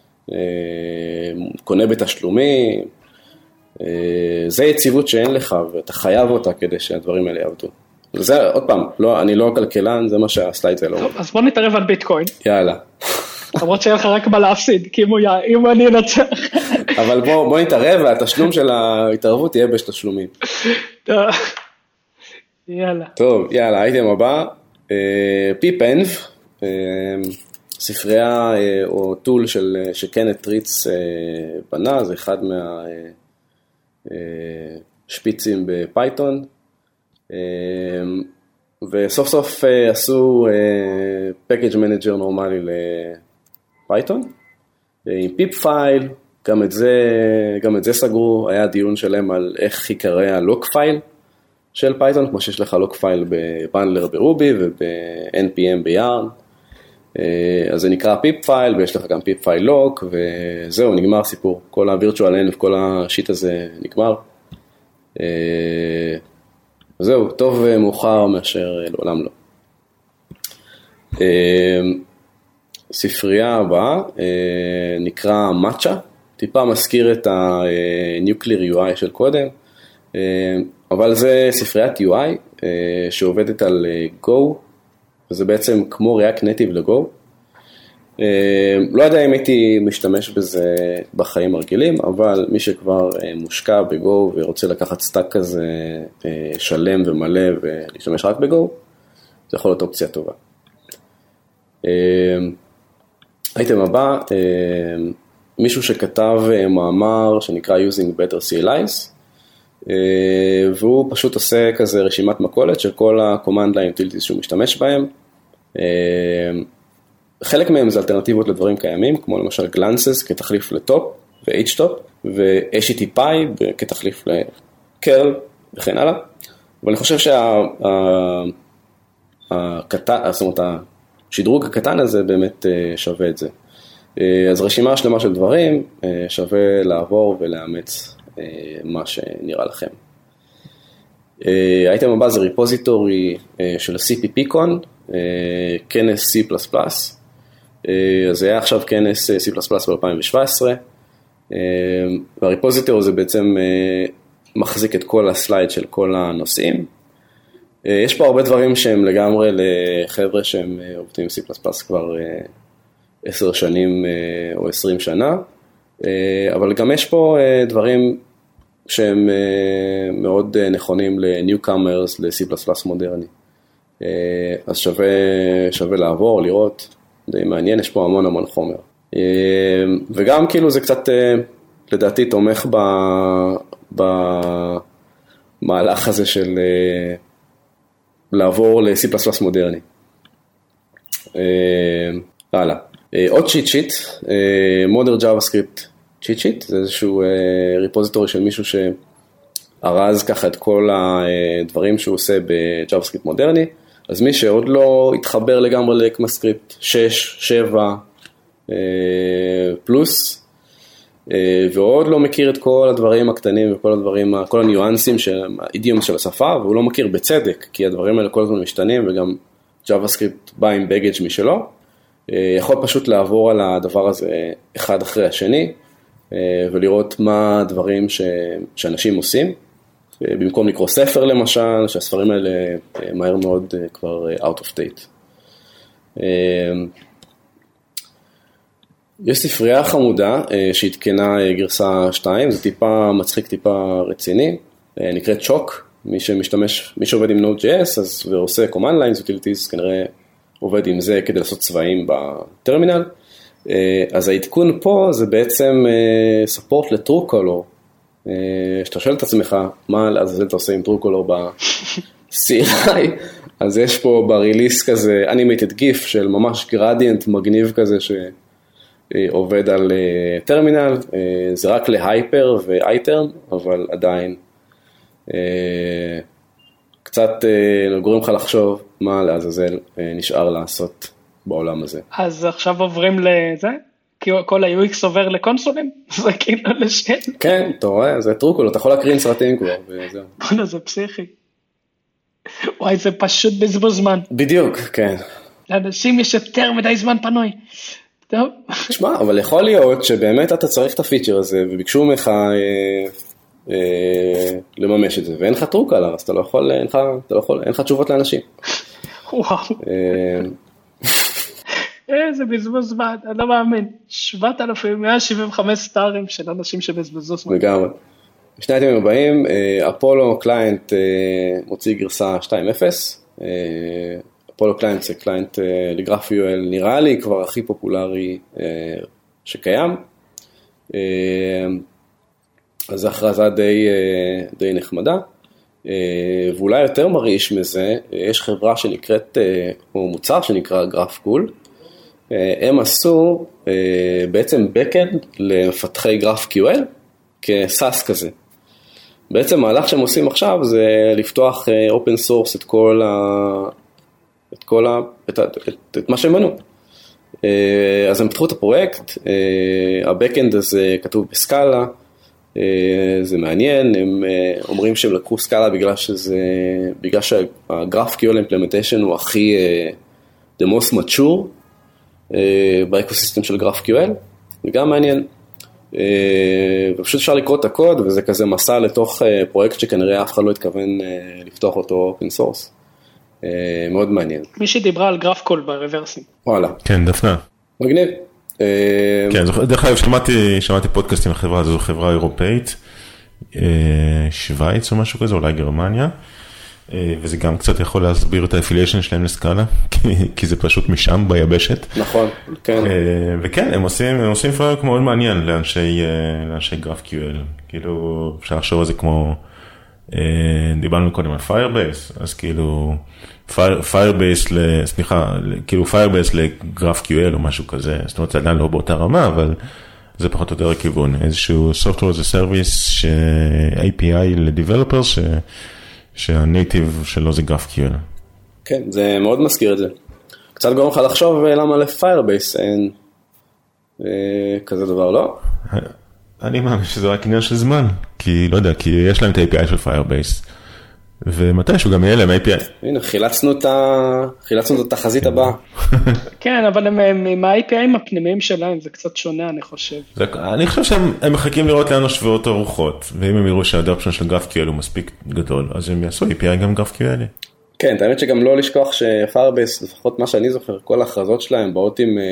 קונה בתשלומי, זה יציבות שאין לך, ואתה חייב אותה כדי שהדברים האלה יעבדו. וזה, עוד פעם, אני לא כלכלן, זה מה שהסלייד זה לא.
טוב, אז בוא נתערב על ביטקוין.
יאללה.
למרות שאין לך רק מה להפסיד, כי אם אני אנצח.
אבל בוא נתערב, והתשלום של ההתערבות תהיה בתשלומים.
יאללה.
טוב, יאללה, הייתם הבא. פיפנב, ספרייה או טול שקנט ריץ בנה, זה אחד מהשפיצים בפייתון, וסוף סוף עשו פקאג' מנג'ר נורמלי לפייתון, עם פיפ פייל, גם את זה סגרו, היה דיון שלם על איך יקרא הלוק פייל של פייתון, כמו שיש לך לוק פייל בבנדלר ברובי וב-NPM ביארן, אז זה נקרא פיפ פייל, ויש לך גם פיפ פייל לוק, וזהו, נגמר סיפור. כל הווירטואל אנד וכל השיט הזה נגמר. וזהו, טוב מאוחר מאשר לעולם לא. הספרייה הבאה נקרא Matcha, טיפה מזכיר את ה-Nuclear UI של קודם, אבל זה ספריית UI שעובדת על Go, וזה בעצם כמו React Native ל-Go. לא יודע אם הייתי משתמש בזה בחיים הרגילים, אבל מי שכבר מושקע ב-Go ורוצה לקחת סטאק כזה שלם ומלא ולהשתמש רק ב-Go, זה יכול להיות אופציה טובה. אייטם הבא, מישהו שכתב מאמר שנקרא Using Better CLIs, והוא פשוט עושה כזה רשימת מכולת של כל ה-command line utilities שהוא משתמש בהם. חלק מהם זה אלטרנטיבות לדברים קיימים, כמו למשל Glances כתחליף לטופ ו-HTOP, ו-HTTPy כתחליף לקרל וכן הלאה. אבל אני חושב השדרוג הקטן הזה באמת שווה את זה. אז רשימה שלמה של דברים, שווה לעבור ולאמץ מה שנראה לכם. האייטם הבא זה ריפוזיטורי של CPPCon, כנס C++. אז זה היה עכשיו כנס C++ ב-2017, והריפוזיטורי זה בעצם מחזיק את כל הסלייד של כל הנושאים. יש פה הרבה דברים שהם לגמרי לחבר'ה שהם עובדים C++ כבר 10 שנים או 20 שנה, אבל גם יש פה דברים שהם מאוד נכונים ל-newcomers, ל-C++ מודרני. אז שווה לעבור, לראות, די מעניין, יש פה המון חומר. וגם כאילו זה קצת, לדעתי, תומך במהלך הזה של לעבור ל-C++ מודרני. הלאה. עוד צ'יט שיט, Modern JavaScript צ'יט שיט, זה איזשהו ריפוזיטורי של מישהו שארז ככה את כל הדברים שהוא עושה ב-JavaScript מודרני, אז מי שעוד לא התחבר לגמרי ל-ECMAScript 6, 7 פלוס, ועוד לא מכיר את כל הדברים הקטנים וכל הדברים, כל הניואנסים, האידיום של השפה, והוא לא מכיר בצדק, כי הדברים האלה כל הזמן משתנים, וגם JavaScript בא עם baggage משלו, יכול פשוט לעבור על הדבר הזה אחד אחרי השני, ולראות מה הדברים שאנשים עושים, במקום לקרוא ספר למשל, שהספרים האלה מהר מאוד כבר out of date. יש ספרייה חמודה שהתקנה גרסה 2, זה טיפה מצחיק, טיפה רציני, נקראת שוק, מי שעובד עם Node.js ועושה command lines utilities, כנראה עובד עם זה כדי לעשות צבעים בטרמינל. אז העדכון פה זה בעצם support ל-true color, שאתה שואל את עצמך, מה אז אתה עושה עם true color ב-CLI, אז יש פה בריליס כזה animated GIF של ממש gradient מגניב כזה שעובד על טרמינל, זה רק להייפר ואייטרם, אבל עדיין קצת גורם לך לחשוב מה לעזאזל נשאר לעשות בעולם הזה.
אז עכשיו עוברים לזה? כי כל ה-UX עובר לקונסולים? זה כאילו לשאל.
כן, אתה רואה, זה טרוקול, אתה יכול להקרין סרטים כבר, וזהו.
בוא'נה, זה פסיכי. וואי, זה פשוט בזבוז זמן.
בדיוק, כן.
לאנשים יש יותר מדי זמן פנוי. טוב. תשמע,
אבל יכול להיות שבאמת אתה צריך את הפיצ'ר הזה, וביקשו ממך לממש את זה, ואין לך טרוקל, אז אתה לא יכול, אין לך תשובות לאנשים.
וואו. איזה בזבוז זמן, אני לא מאמין. 7,175 סטארים של אנשים שבזבזו זמן.
לגמרי. בשני הימים הבאים, אפולו קליינט מוציא גרסה 2.0. אפולו קליינט זה קליינט לגרף-UL, נראה לי כבר הכי פופולרי שקיים. אז הכרזה די נחמדה. ואולי יותר מרעיש מזה, יש חברה שנקראת, או מוצר שנקרא GraphCool, הם עשו בעצם backend למפתחי GraphQL כסאס כזה. בעצם מהלך שהם עושים עכשיו זה לפתוח open source את מה שהם בנו. אז הם פתחו את הפרויקט, ה-backend הזה כתוב בסקאלה, זה מעניין, הם אומרים שהם לקחו סקאלה בגלל שה-GraphQL implementation הוא הכי the most mature, באקוסיסטם של GraphQL, זה גם מעניין. ופשוט אפשר לקרוא את הקוד, וזה כזה מסע לתוך פרויקט שכנראה אף אחד לא התכוון לפתוח אותו open source. מאוד מעניין.
מישהי דיברה על GraphQL ברוורסים.
וואלה.
כן, דפנה.
מגניב.
כן, דרך אגב, שמעתי פודקאסט עם החברה, זו חברה אירופאית, שוויץ או משהו כזה, אולי גרמניה, וזה גם קצת יכול להסביר את האפיליישן שלהם לסקאלה, כי זה פשוט משם ביבשת.
נכון, כן.
וכן, הם עושים פרק מאוד מעניין לאנשי GraphQL, כאילו אפשר לחשוב על זה כמו, דיברנו קודם על Firebase, אז כאילו Firebase ל-GraphQL או משהו כזה, זאת אומרת זה עדיין לא באותה רמה, אבל זה פחות או יותר הכיוון, איזשהו Software as a Service, API ל-Developers, שהנייטיב שלו זה GraphQL.
כן, זה מאוד מזכיר את זה. קצת גורם לך לחשוב למה ל-Firebase אין כזה דבר, לא?
אני מאמין שזה רק עניין של זמן, כי לא יודע, כי יש להם את ה-API של Firebase, ומתישהו גם יהיה להם API.
הנה, חילצנו את התחזית הבאה.
כן, אבל הם עם ה-API'ים הפנימיים שלהם, זה קצת שונה, אני חושב.
אני חושב שהם מחכים לראות לאן נושבות הרוחות, ואם הם יראו שהאדופשן של GraphQL הוא מספיק גדול, אז הם יעשו API גם GraphQL.
כן, האמת שגם לא לשכוח ש-Firebase, לפחות מה שאני זוכר, כל ההכרזות שלהם באות עם,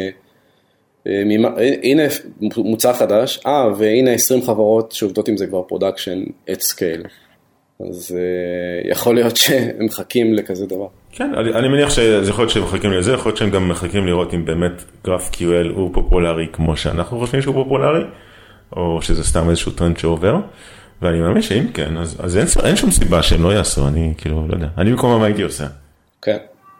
הנה מוצר חדש, והנה 20 חברות שעובדות עם זה כבר פרודקשן at scale. אז יכול להיות שהם מחכים לכזה דבר.
כן, אני מניח שזה יכול להיות שהם מחכים לזה, יכול להיות שהם גם מחכים לראות אם באמת GraphQL הוא פופולרי כמו שאנחנו חושבים שהוא פופולרי, או שזה סתם איזשהו טרנד שעובר, ואני מאמין שאם כן, אז אין שום סיבה שהם לא יעשו, אני כאילו, לא יודע, אני במקום מה הייתי עושה.
כן.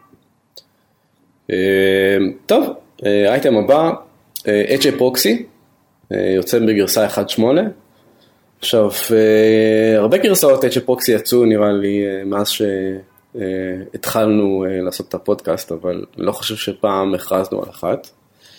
טוב, האייטם הבא, HA Proxy, יוצא בגרסה 1.8, עכשיו, הרבה גרסאות HA Proxy יצאו, נראה לי, מאז שהתחלנו לעשות את הפודקאסט, אבל לא חושב שפעם הכרזנו על אחת.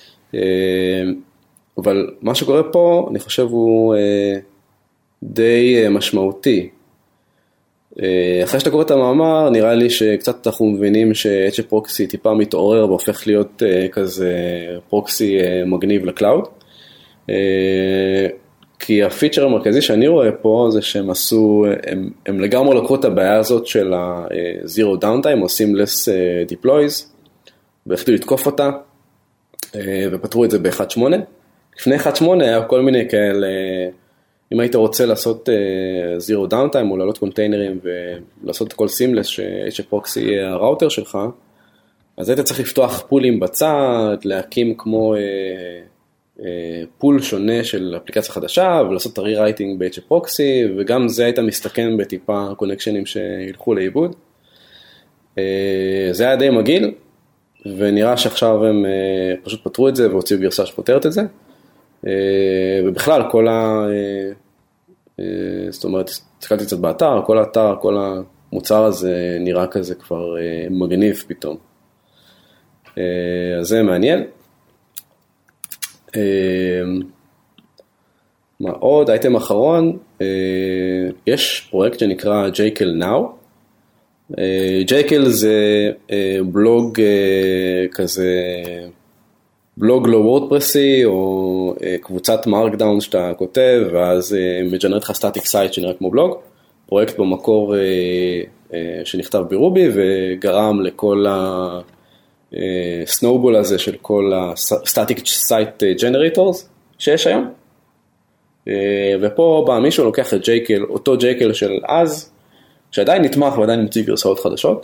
אבל מה שקורה פה, אני חושב הוא די משמעותי. אחרי שאתה קורא את המאמר, נראה לי שקצת אנחנו מבינים ש-HA Proxy טיפה מתעורר והופך להיות כזה פרוקסי מגניב לקלאוד. כי הפיצ'ר המרכזי שאני רואה פה זה שהם עשו, הם לגמרי לקחו את הבעיה הזאת של ה-Zero Downtime או Seamless Deploys, והחליטו לתקוף אותה, ופתרו את זה ב-1.8. לפני 1.8 היה כל מיני כאלה, אם היית רוצה לעשות Zero Downtime או לעלות קונטיינרים ולעשות את כל Seamless ש-HA Proxy יהיה הראוטר שלך, אז היית צריך לפתוח פולים בצד, להקים כמו פול שונה של אפליקציה חדשה, ולעשות את ה-rewriting ב-HA Proxy, וגם זה היית מסתכן בטיפה קונקשנים שילכו לאיבוד. זה היה די מגעיל, ונראה שעכשיו הם פשוט פתרו את זה, והוציאו גרסה שפותרת את זה. ובכלל, זאת אומרת, הסתכלתי קצת באתר, כל האתר, כל המוצר הזה נראה כזה כבר מגניב פתאום. אז זה מעניין. מה עוד? האייטם האחרון, יש פרויקט שנקרא Jekyll Now. Jekyll זה בלוג כזה, בלוג לא וורדפרסי, או קבוצת מרקדאון שאתה כותב, ואז מג'נרט לך סטטיק סייט שנראה כמו בלוג. פרויקט במקור שנכתב ברובי, וגרם לכל הסנובול הזה של כל ה-static site generators שיש היום. ופה בא מישהו לוקח את ג'ייקל, אותו ג'ייקל של אז, שעדיין נתמך ועדיין מציג גרסאות חדשות,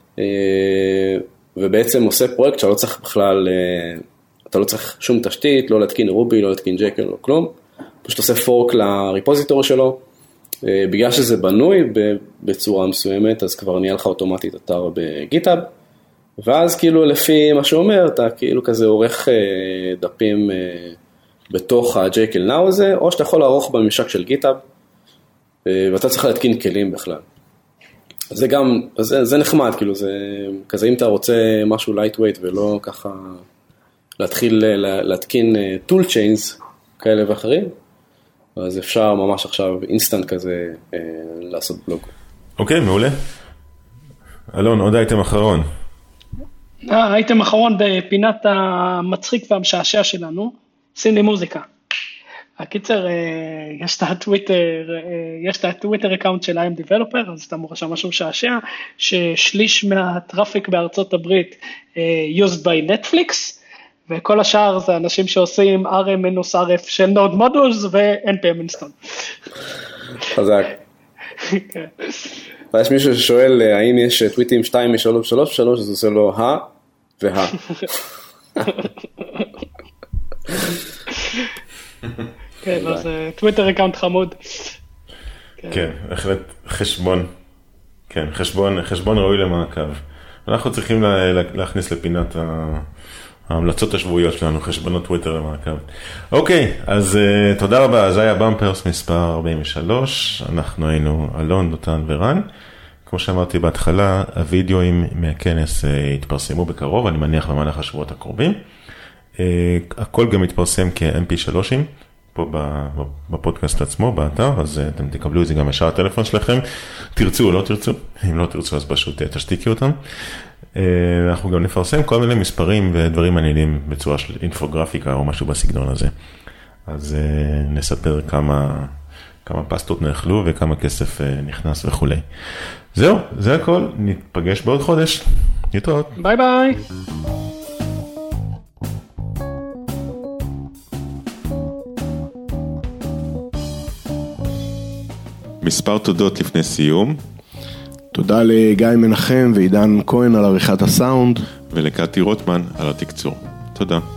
ובעצם עושה פרויקט שאתה לא צריך בכלל, אתה לא צריך שום תשתית, לא להתקין רובי, לא להתקין ג'ייקל, לא כלום, פשוט עושה פורק לריפוזיטורי שלו, בגלל שזה בנוי בצורה מסוימת, אז כבר נהיה לך אוטומטית אתר בגיטאב, ואז כאילו לפי מה שאומר, אתה כאילו כזה עורך דפים בתוך ה-Jekyll Now הזה, או שאתה יכול לערוך בממשק של גיטאב, ואתה צריך להתקין כלים בכלל. זה גם, זה נחמד, כאילו זה כזה אם אתה רוצה משהו lightweight ולא ככה להתחיל להתקין tool chains כאלה ואחרים, אז אפשר ממש עכשיו אינסטנט כזה לעשות בלוג.
אוקיי, מעולה. אלון, עוד אייטם אחרון.
האייטם האחרון בפינת המצחיק והמשעשע שלנו, שים לי מוזיקה. הקיצר, יש את הטוויטר אקאונט של IM Developer, אז אתה מורה שם משהו משעשע, ששליש מהטראפיק בארצות הברית used by Netflix, וכל השאר זה אנשים שעושים RM-RF של Node Modules ו-NPM install.
חזק. ויש מישהו ששואל האם יש טוויטים 2 מ-3 ו-3 ו-3, אז עושה לו וה.
כן, אז טוויטר אקאונט חמוד.
כן, בהחלט חשבון. כן, חשבון ראוי למעקב. אנחנו צריכים להכניס לפינת ההמלצות השבועיות שלנו, חשבונות טוויטר למעקב. אוקיי, אז תודה רבה, זה היה במפרס מספר 43, אנחנו היינו אלון, דותן ורן. כמו שאמרתי בהתחלה, הוידאוים מהכנס התפרסמו בקרוב, אני מניח במהלך השבועות הקרובים. הכל גם התפרסם כ-MP3ים, פה בפודקאסט עצמו, באתר, אז אתם תקבלו את זה גם בשער הטלפון שלכם. תרצו או לא תרצו, אם לא תרצו אז פשוט תשתיקי אותם. אנחנו גם נפרסם כל מיני מספרים ודברים מעניינים בצורה של אינפוגרפיקה או משהו בסגנון הזה. אז נספר כמה פסטות נאכלו וכמה כסף נכנס וכו'. זהו, זה הכל. נתפגש בעוד חודש. להתראות.
ביי ביי.
מספר תודות לפני סיום.
תודה לגיא מנחם ועידן כהן על עריכת הסאונד.
ולקטי רוטמן על התקצור. תודה.